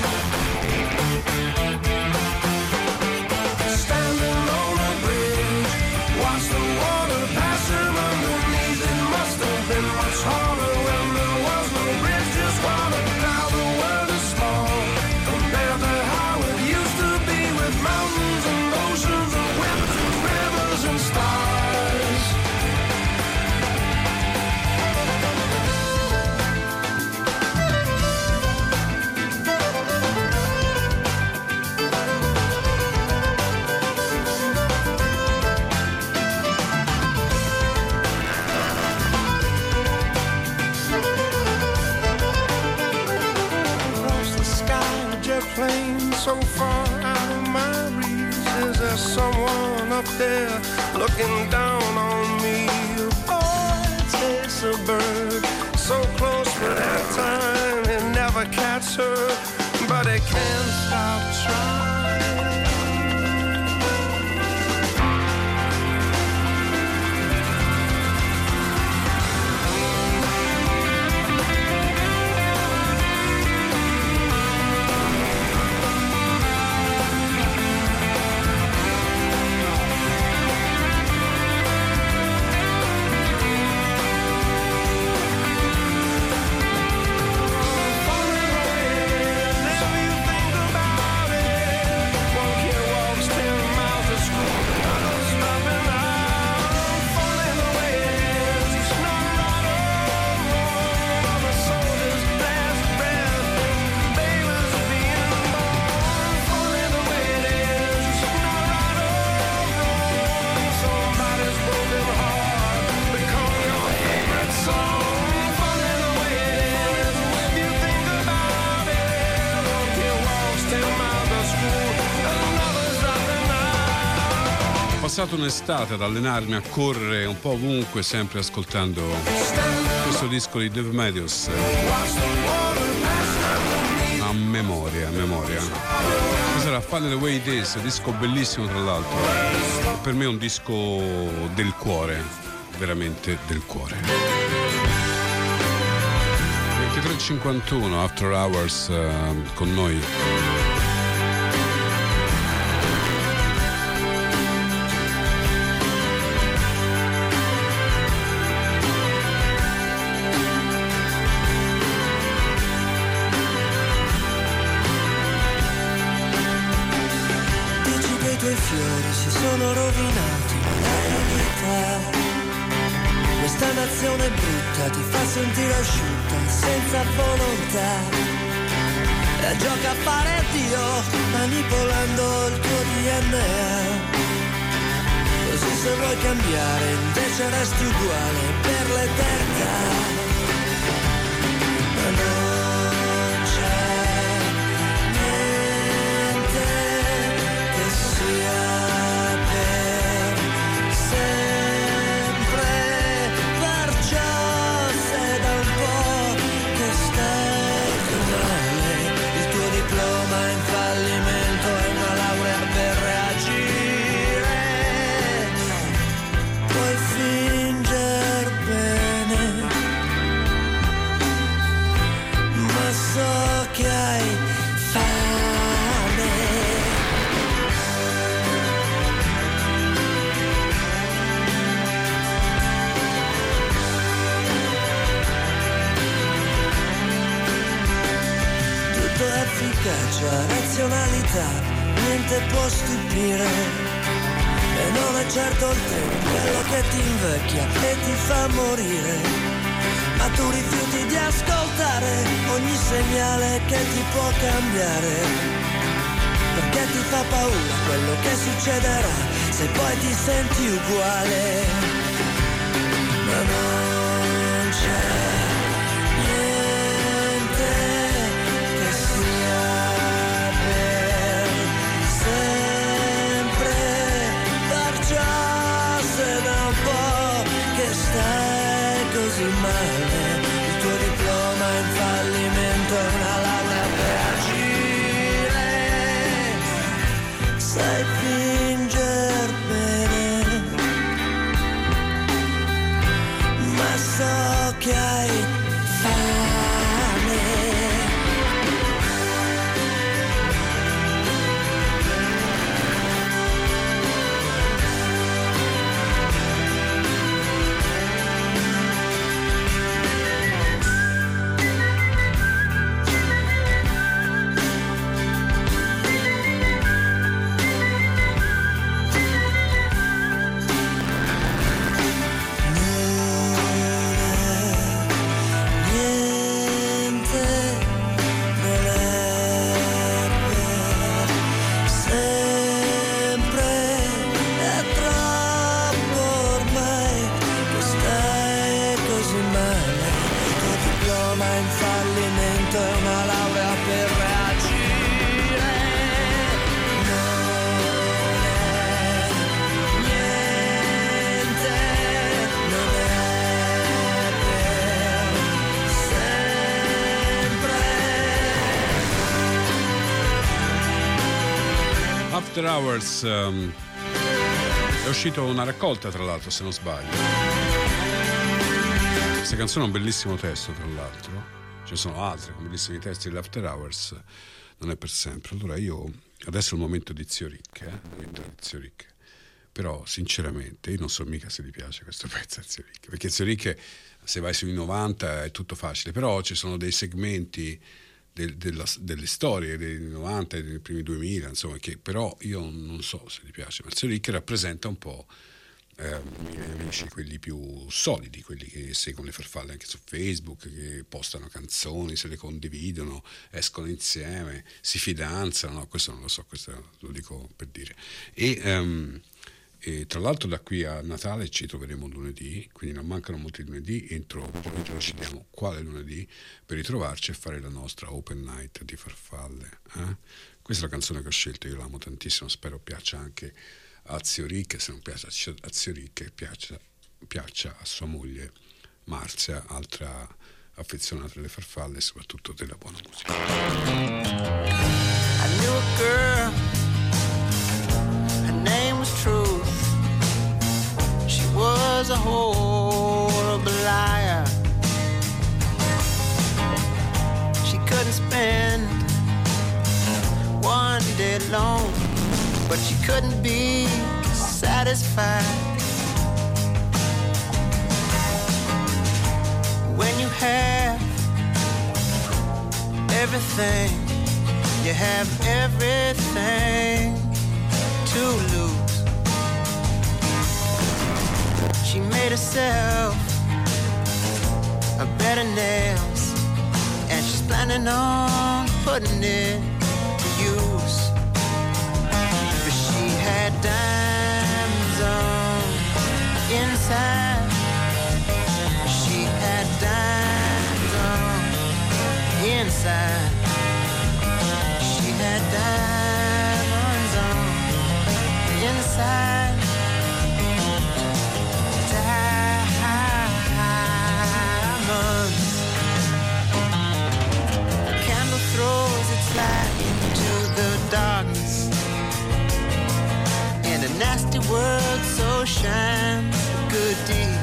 Standing on a bridge, watch the water passing underneath. It must have been much harder when there was no bridge, just water. Now the world is small compared to how it used to be, with mountains and oceans and winds and rivers and stars. Across the sky, a jet plane so far out of my reach. Is there someone up there looking down on me? Oh, it takes a bird so close for that time. It never catch her, but it can't stop trying. Ho passato un'estate ad allenarmi a correre un po' ovunque, sempre ascoltando questo disco di Dave Matthews a memoria, a memoria. Questo era Funny the Way It Is, disco bellissimo tra l'altro, per me è un disco del cuore, veramente del cuore. ventitré e cinquantuno After Hours uh, con noi. I tuoi fiori si sono rovinati nella vita. Questa nazione brutta ti fa sentire asciutta senza volontà. E gioca a fare Dio manipolando il tuo D N A. Così se vuoi cambiare invece resti uguale per l'eternità. Ma non c'è niente che sia per sempre. Perciò se da un po' che stai male, il tuo diploma in fallimento saggia razionalità, niente può stupire. E non è certo il tempo quello che ti invecchia e ti fa morire, ma tu rifiuti di ascoltare ogni segnale che ti può cambiare, perché ti fa paura quello che succederà se poi ti senti uguale. Ma non c'è niente che sia per sempre, perciò se da un po' che stai così male, il tuo diploma in fallimento è una laurea per agire, sai finger bene, ma so che hai fame. After Hours, um, è uscito una raccolta tra l'altro, se non sbaglio. Questa canzone ha un bellissimo testo, tra l'altro. Ci sono altre con bellissimi testi. L'After Hours non è per sempre. Allora io adesso è il momento di Zio Rick, eh? Il momento di Zio Rick. Però sinceramente io non so mica se gli piace questo pezzo a Zio Rick, perché Zio Rick, se vai sui novanta è tutto facile, però ci sono dei segmenti del, della, delle storie dei novanta e dei primi duemila, insomma, che però io non so se gli piace, ma Zio Rick rappresenta un po' eh, i miei amici, quelli più solidi, quelli che seguono le farfalle anche su Facebook, che postano canzoni, se le condividono, escono insieme, si fidanzano. No, questo non lo so, questo lo dico per dire. E um, E tra l'altro da qui a Natale ci troveremo lunedì, quindi non mancano molti lunedì, entro poi decidiamo quale lunedì per ritrovarci e fare la nostra open night di farfalle. Eh? Questa è la canzone che ho scelto, io l'amo tantissimo, spero piaccia anche a Zio Rick, se non piace a Zio Rick piaccia, piaccia a sua moglie Marzia, altra affezionata delle farfalle e soprattutto della buona musica. I knew a girl, her name was Truth. She was a horrible liar. She couldn't spend one day alone, but she couldn't be satisfied. When you have everything, you have everything to lose. She made herself a bed of nails, and she's planning on putting it to use. But she had diamonds on inside. She had diamonds on inside. She had diamonds on inside. Throws its light into the darkness, in a nasty world so shines a good deed.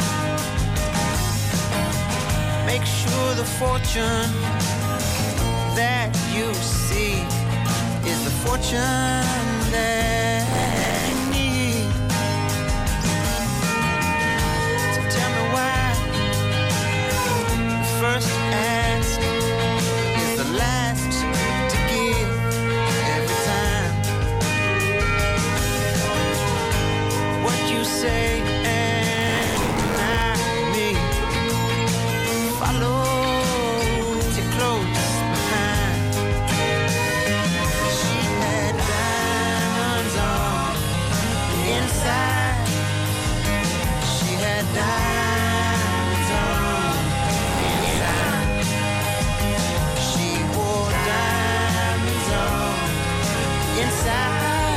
Make sure the fortune that you see is the fortune that you need. So tell me why the first ask last to give. say and deny me. Follow too close behind. She had diamonds on the inside. She had diamonds on the inside. She wore diamonds on the inside.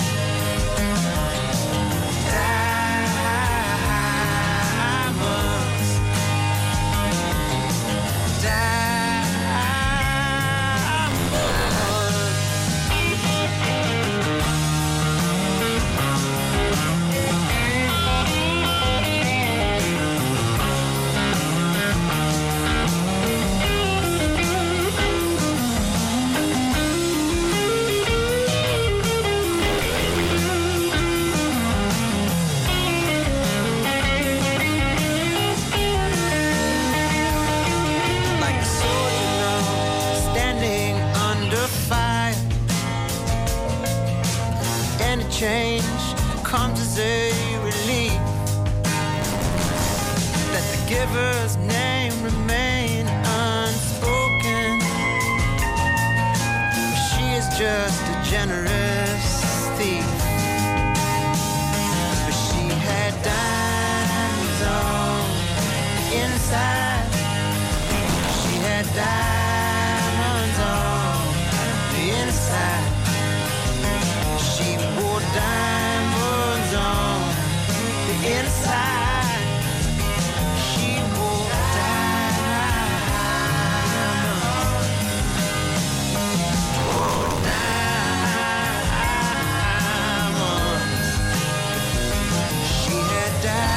Change comes as a relief. Let the giver's name remain unspoken. She is just a generous thief. But she had diamonds on inside. She had diamonds on the inside. She wore diamonds on the inside. She wore diamonds. Wore diamonds. She had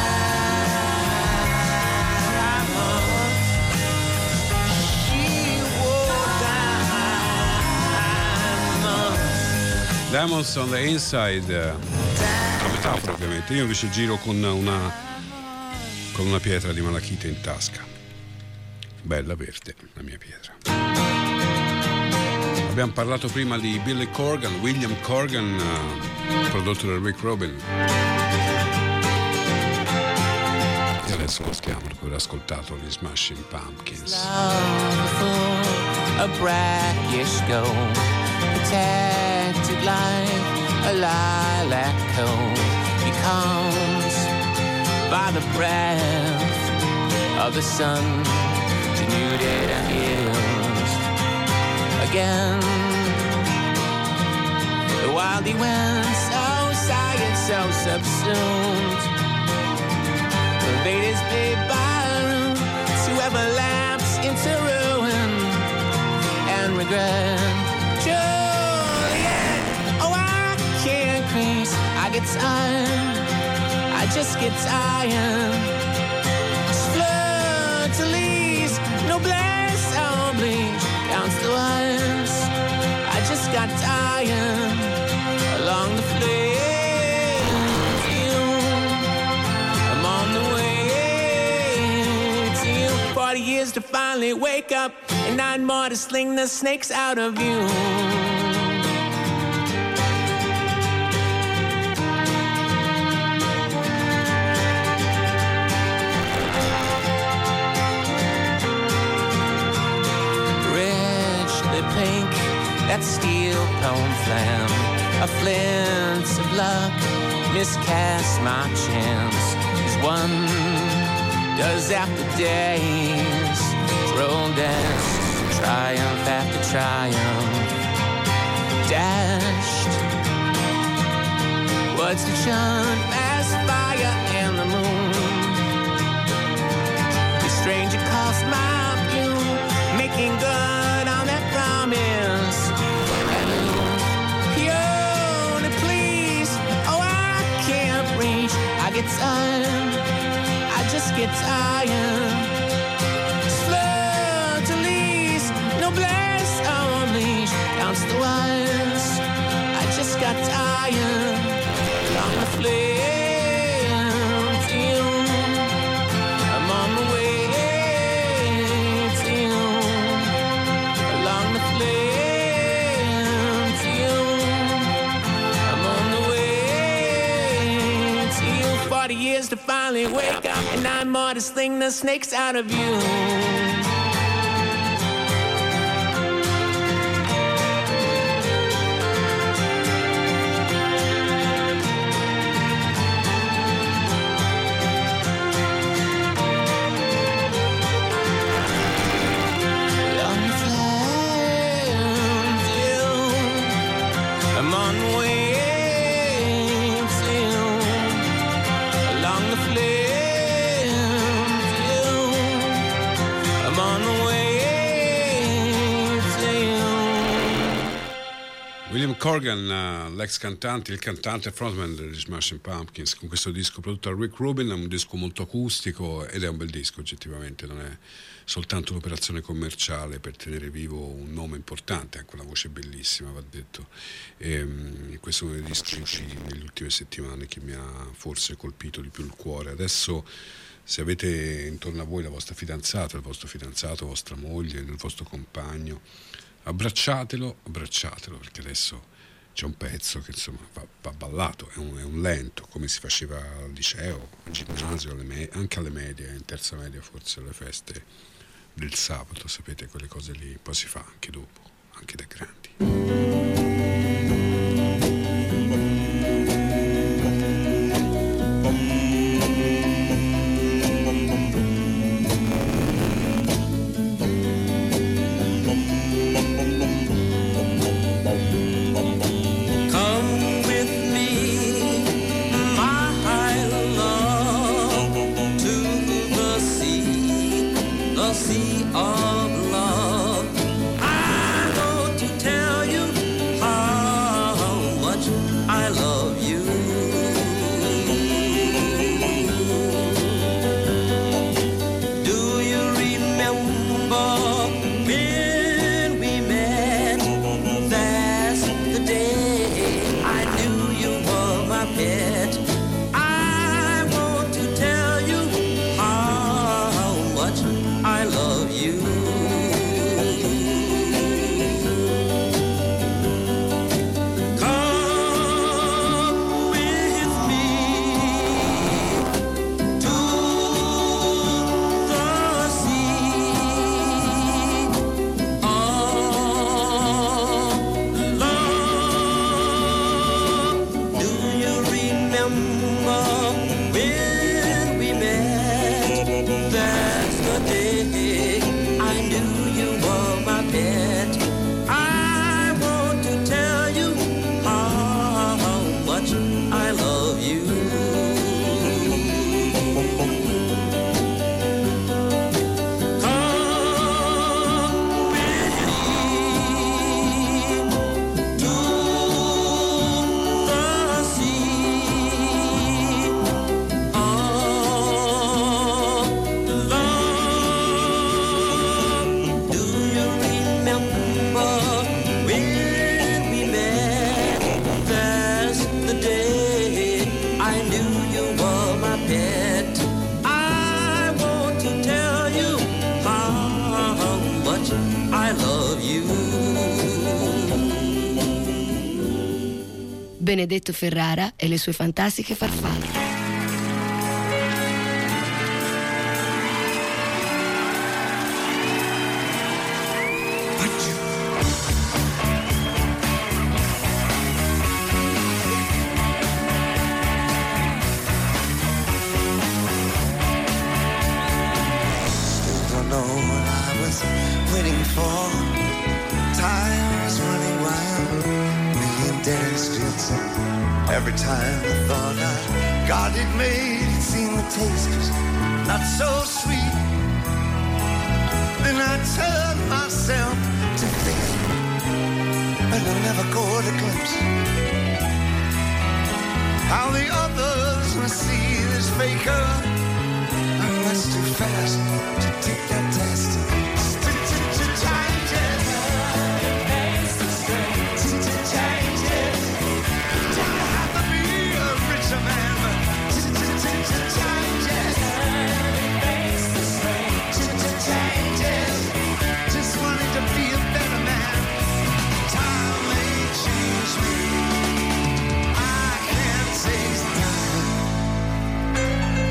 diamonds. She wore diamonds. Diamonds on the inside, la metafora ovviamente. Io invece giro con una con una pietra di malachite in tasca, bella verde, la mia pietra. Abbiamo parlato prima di Billy Corgan, William Corgan, uh, prodotto da Rick Rubin, e adesso lo stiamo dopo aver ascoltato gli Smashing Pumpkins. A brackish gold, protected like a lilac coat, becomes by the breath of the sun, denuded and used again. The wild he went, so silent, so subsumed, pervade his big ballroom to ever lapse into ruin and regret. Juliet, oh I can't crease, I get tired, I just get tired. Flood to lease, noblesse oblige, counts the ones. I just got tired along the flame. You, I'm on the way to you. Forty years to finally wake up, and nine more to sling the snakes out of you. Richly pink, that steel cone flam, a flint of luck, miscast my chance. As one does after days, throw dance, triumph after triumph, dashed. What's the chant as fire and the moon? The stranger calls my view, making good on that promise. And you, please, oh I can't reach, I get tired, I just get tired. Flood to lease, noblesse unleashed, counts the wires. I just got tired along the flame to you. I'm on the way to you, along the flame to you. I'm on the way to you. Forty years is to finally wake up, and I'm more to sling the snakes out of you. William Corgan, l'ex cantante, il cantante frontman degli Smashing Pumpkins, con questo disco prodotto da Rick Rubin, è un disco molto acustico ed è un bel disco oggettivamente, non è soltanto un'operazione commerciale per tenere vivo un nome importante, anche una voce bellissima, va detto. E, questo è uno dei dischi usciti nelle ultime settimane che mi ha forse colpito di più il cuore. Adesso, se avete intorno a voi la vostra fidanzata, il vostro fidanzato, la vostra moglie, il vostro compagno, abbracciatelo, abbracciatelo, perché adesso c'è un pezzo che insomma va, va ballato, è un, è un lento, come si faceva al liceo, al ginnasio, alle me- anche alle medie, in terza media forse, alle feste del sabato, sapete, quelle cose lì, poi si fa anche dopo, anche da grandi. Benedetto Ferrara e le sue fantastiche farfalle. Every time I thought I got it made, it seemed the taste was not so sweet. Then I turned myself to think, but I never caught a glimpse how the others will see this faker. And that's too fast to take that test. To, to, to change it. To change it. A man, but to, to, to, to change it, to, to change it, just wanted to be a better man. Time may change me, I can't taste time.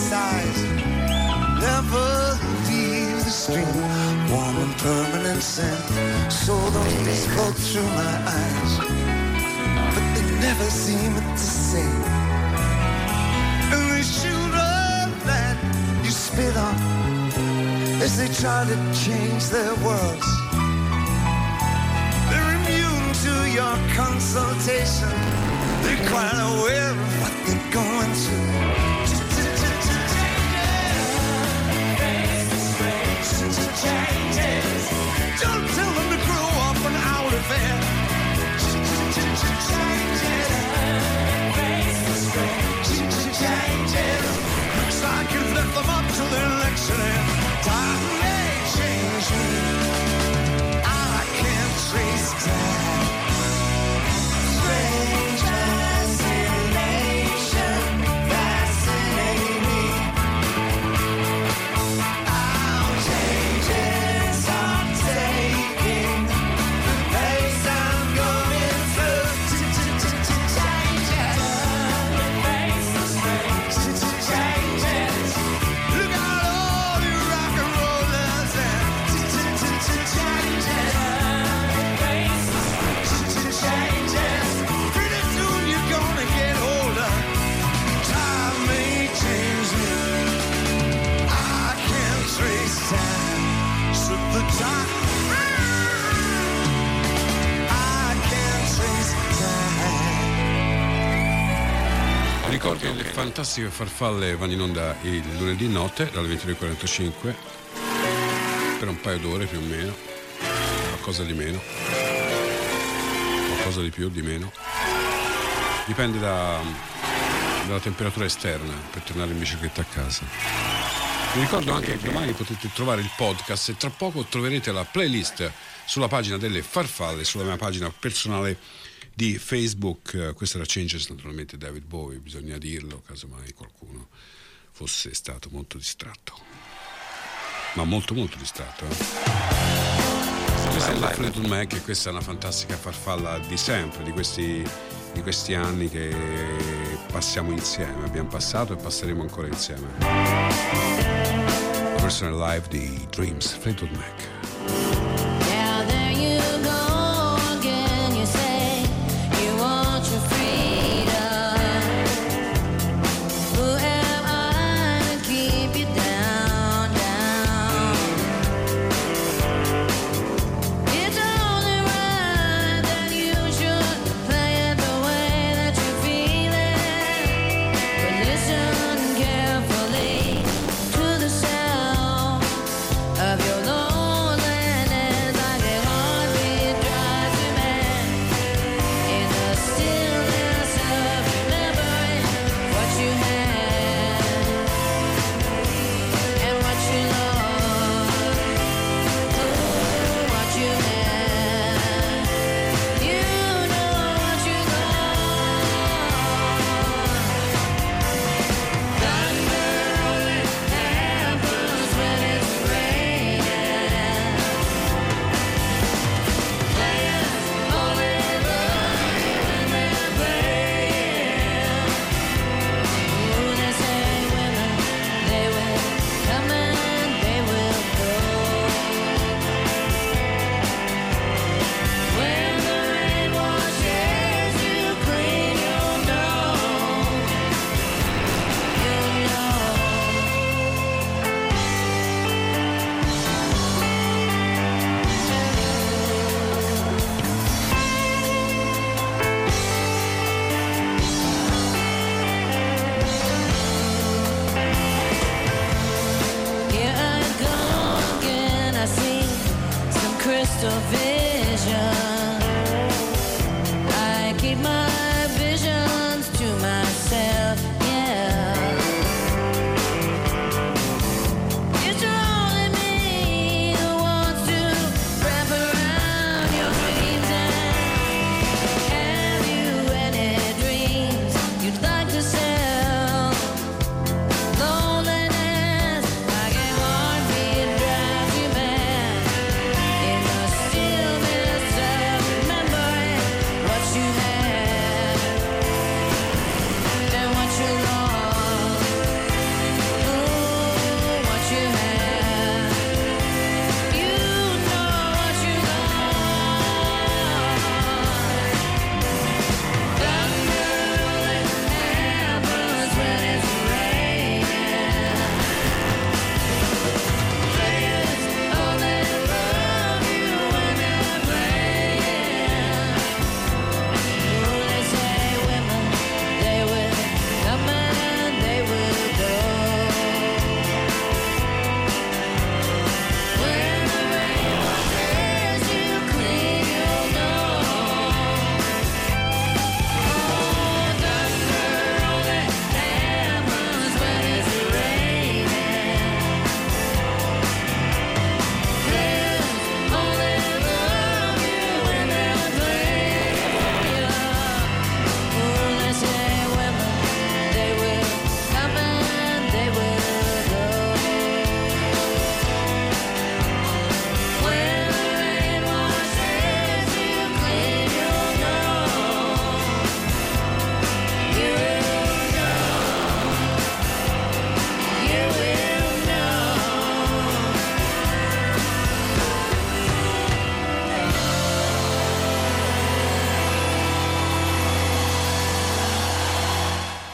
sighs never leave the stream. Warm and permanent scent, so those days flow through my eyes, but they never seem the same. And the children that you spit on as they try to change their worlds, they're immune to your consultation. They're quite aware of what they're going through. Changes. Don't tell them to grow up and out of there. Changes. Changes. Looks like you've left them up to their lectionary. Time may change me. I can't trace time. Strange fascination, fascinating me. How changes are taking the pace I'm going through. Changes. Changes. Look out all you rock and rollers and changes. Changes. Pretty soon you're gonna get older. Time may change me. I can't trace time. So the time. I can't trace time. Ricordo che le fantastiche farfalle vanno in onda il lunedì notte dalle ventidue e quarantacinque per un paio d'ore più o meno, qualcosa di meno, qualcosa di più, di meno. Dipende da, dalla temperatura esterna per tornare in bicicletta a casa. Vi ricordo anche che domani potete trovare il podcast e tra poco troverete la playlist sulla pagina delle farfalle, sulla mia pagina personale di Facebook. Questa era Changes, naturalmente David Bowie, bisogna dirlo, casomai qualcuno fosse stato molto distratto, ma molto molto distratto. Eh? Questa è la Fleetwood Mac e questa è una fantastica farfalla di sempre, di questi, di questi anni che passiamo insieme, abbiamo passato e passeremo ancora insieme. La versione live di Dreams, Fleetwood Mac. Now there you go again. You say you want your freedom. Who am I to keep you down, down? It's only right that you should play it the way that you feel it. But listen carefully to the sound of your loneliness. Like a heartbeat drives you mad in the stillness of remembering what you had and what you lost. Oh, what you had. You know what you lost. Thunder only happens when it's raining. Players only love when they're playing. Ooh, they say women, they will come and they will go. When the rain washes you clean, you'll know. You'll know. Here I go again. I see some crystal vision. I keep my visions to myself, yeah. It's only me who wants to wrap around your dreams. And have you any dreams you'd like to sell? Loneliness, like a heartbeat drives you mad in the stillness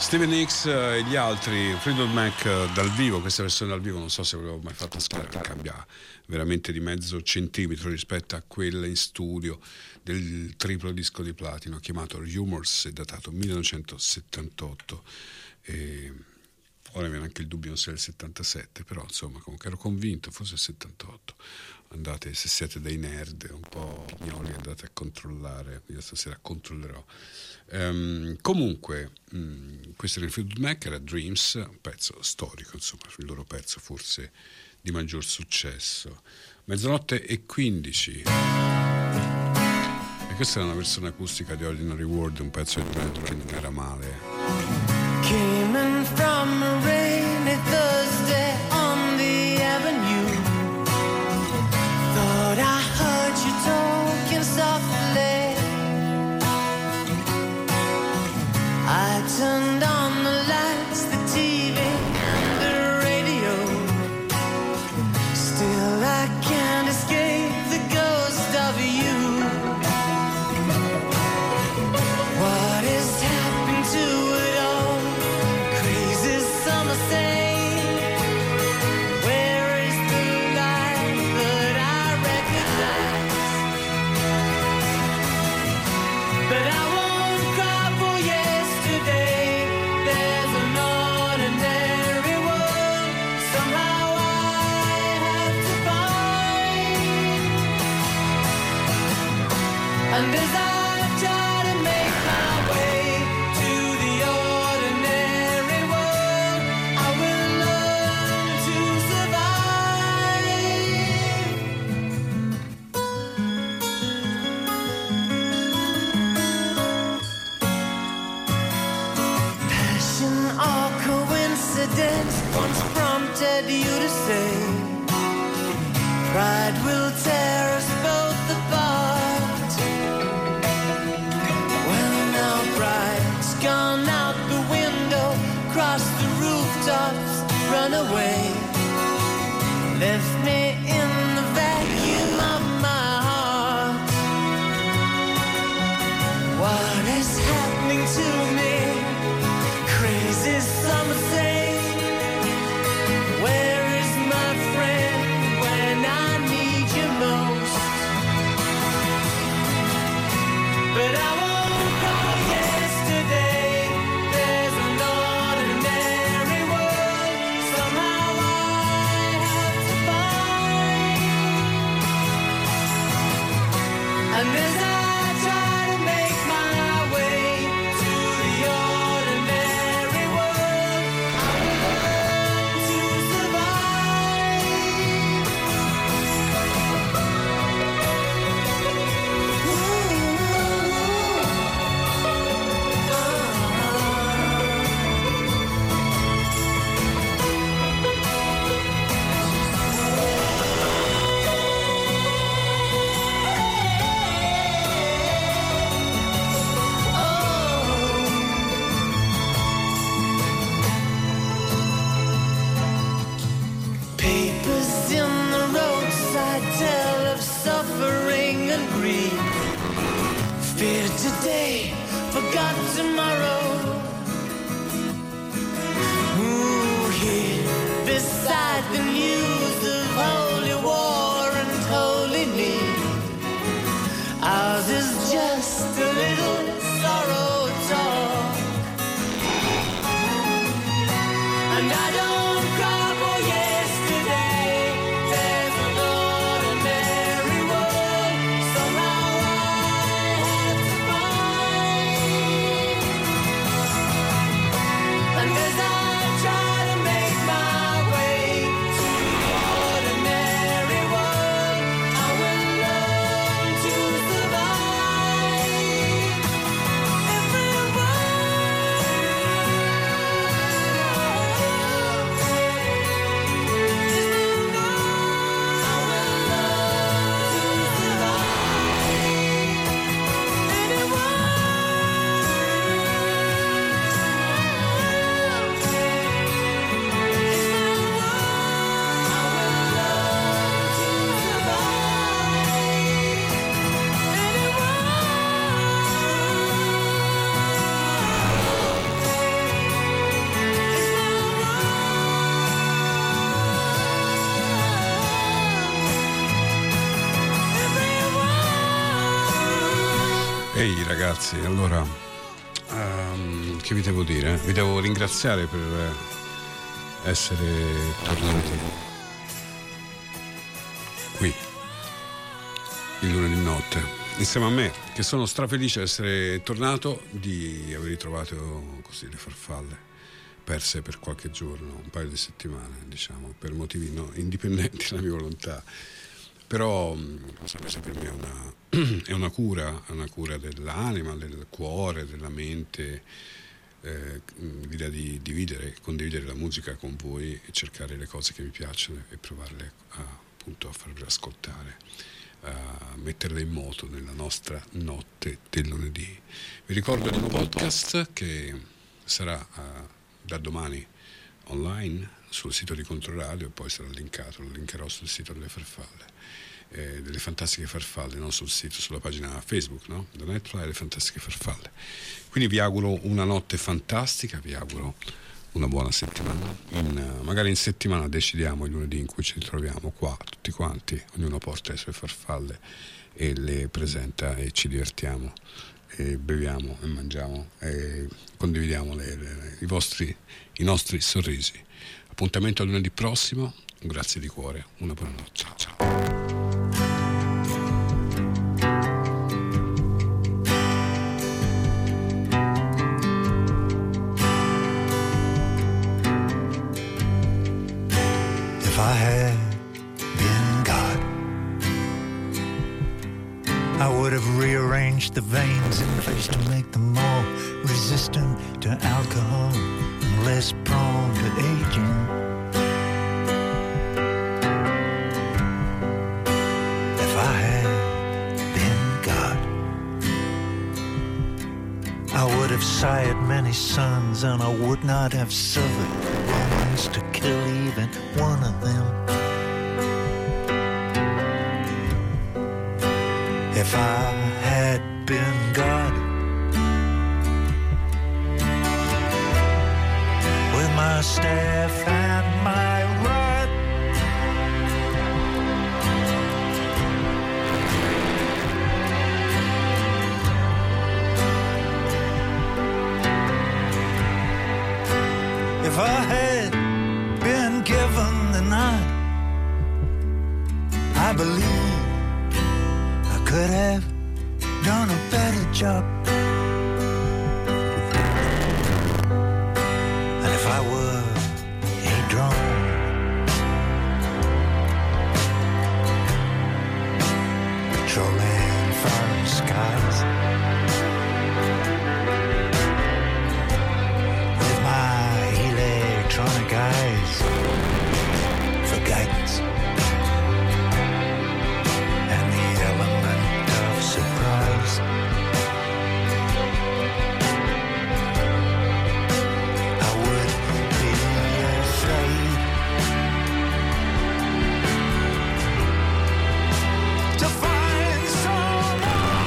Steven Hicks e gli altri, Fleetwood Mac dal vivo, questa versione dal vivo non so se l'avevo mai fatta ascoltare, cambia veramente di mezzo centimetro rispetto a quella in studio del triplo disco di platino chiamato Rumors, è datato millenovecentosettantotto, e ora mi viene anche il dubbio se è il settantasette, però insomma comunque ero convinto fosse il settantotto. Andate, se siete dei nerd un po' gnoli, andate a controllare, io stasera controllerò. Um, comunque um, questo era il Fleetwood Mac, era Dreams, un pezzo storico, insomma il loro pezzo forse di maggior successo. Mezzanotte e quindici, e questa era una versione acustica di Ordinary World, un pezzo di Duran che non era male. Came in from a rainy Thursday on the avenue. Thought I heard you talking softly. I turned on the lights, the T V, the radio. Still I can't escape the ghost of you. What has happened to it all? Crazy summer say. Where is the life that I recognize? But I won't cry for yesterday. There's an ordinary world somehow I have to find. And as I try to make my way to the ordinary world, I will learn to survive. Passion or coincidence once prompted you to say, pride will tear us both apart. Well, now pride's gone out the window, crossed the rooftops, run away, left me in the vacuum of my heart. What is happening to me? Crazy summer say. Where is my friend when I need you most? But I won't call yesterday. There's an ordinary world somehow I have to find. And as I try to make my way to the ordinary world, I will learn to survive. Papers in the roadside tell of suffering and grief. Fear today, forgot tomorrow. Ooh, here beside the news of holy war and holy need, ours is just a little sorrow talk. And I don't cry for yesterday. There's an ordinary world somehow I have to find. Ehi ragazzi, allora um, che vi devo dire? Vi devo ringraziare per essere tornati qui il lunedì notte insieme a me, che sono strafelice di essere tornato, di aver ritrovato così le farfalle perse per qualche giorno, un paio di settimane, diciamo, per motivi no, indipendenti dalla mia volontà. Però sapete, per me è una, è una cura, è una cura dell'anima, del cuore, della mente, eh, l'idea di dividere, condividere la musica con voi e cercare le cose che mi piacciono e provarle a, appunto a farvi ascoltare, a metterle in moto nella nostra notte del lunedì. Vi ricordo il podcast che sarà uh, da domani online sul sito di Controradio e poi sarà linkato, lo linkerò sul sito delle farfalle, eh, delle fantastiche farfalle, non sul sito, sulla pagina Facebook, no? The Nightfly, le fantastiche farfalle. Quindi vi auguro una notte fantastica, vi auguro una buona settimana. In, uh, magari in settimana decidiamo il lunedì in cui ci ritroviamo qua, tutti quanti, ognuno porta le sue farfalle e le presenta e ci divertiamo e beviamo e mangiamo e condividiamo le, le, i vostri, i nostri sorrisi. Appuntamento al lunedì prossimo, grazie di cuore, una buona notte, ciao ciao. If I had been God, I would have rearranged the veins in the face to make them more resistant to alcohol and less prone to aging. If I had been God, I would have sired many sons, and I would not have suffered Romans to kill even one of them. If I had been God, with my staff and my rod, if I had been given the nod, I believe could have done a better job. And if I were a drone, patrolling foreign skies, with my electronic eyes for guidance and the element of surprise, I would be afraid to find someone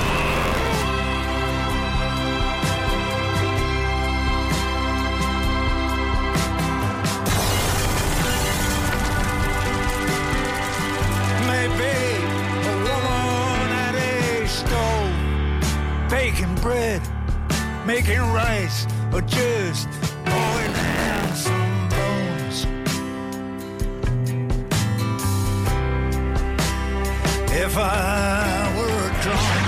maybe a woman at a stove, baking bread, making rice, or just boiling down some bones. If I were a drone,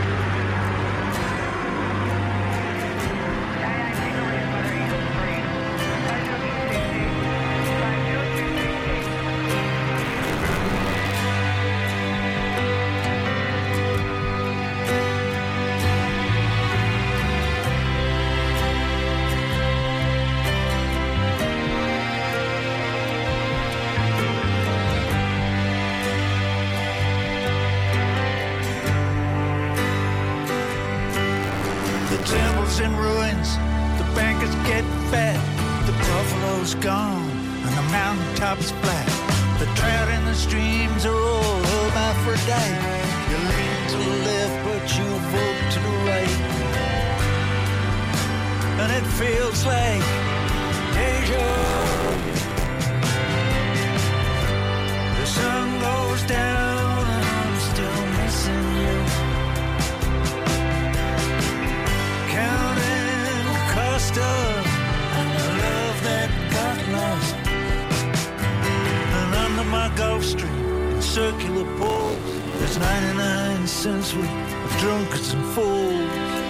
temples in ruins, the bankers get fat, the buffalo's gone, and the mountaintop's flat. The trout in the streams are all hermaphrodite. You lean to the left, but you vote to the right. And it feels like deja vu. The sun goes down and I'm still missing you. Gulf Stream in circular poles. There's ninety-nine cents worth of drunkards and fools.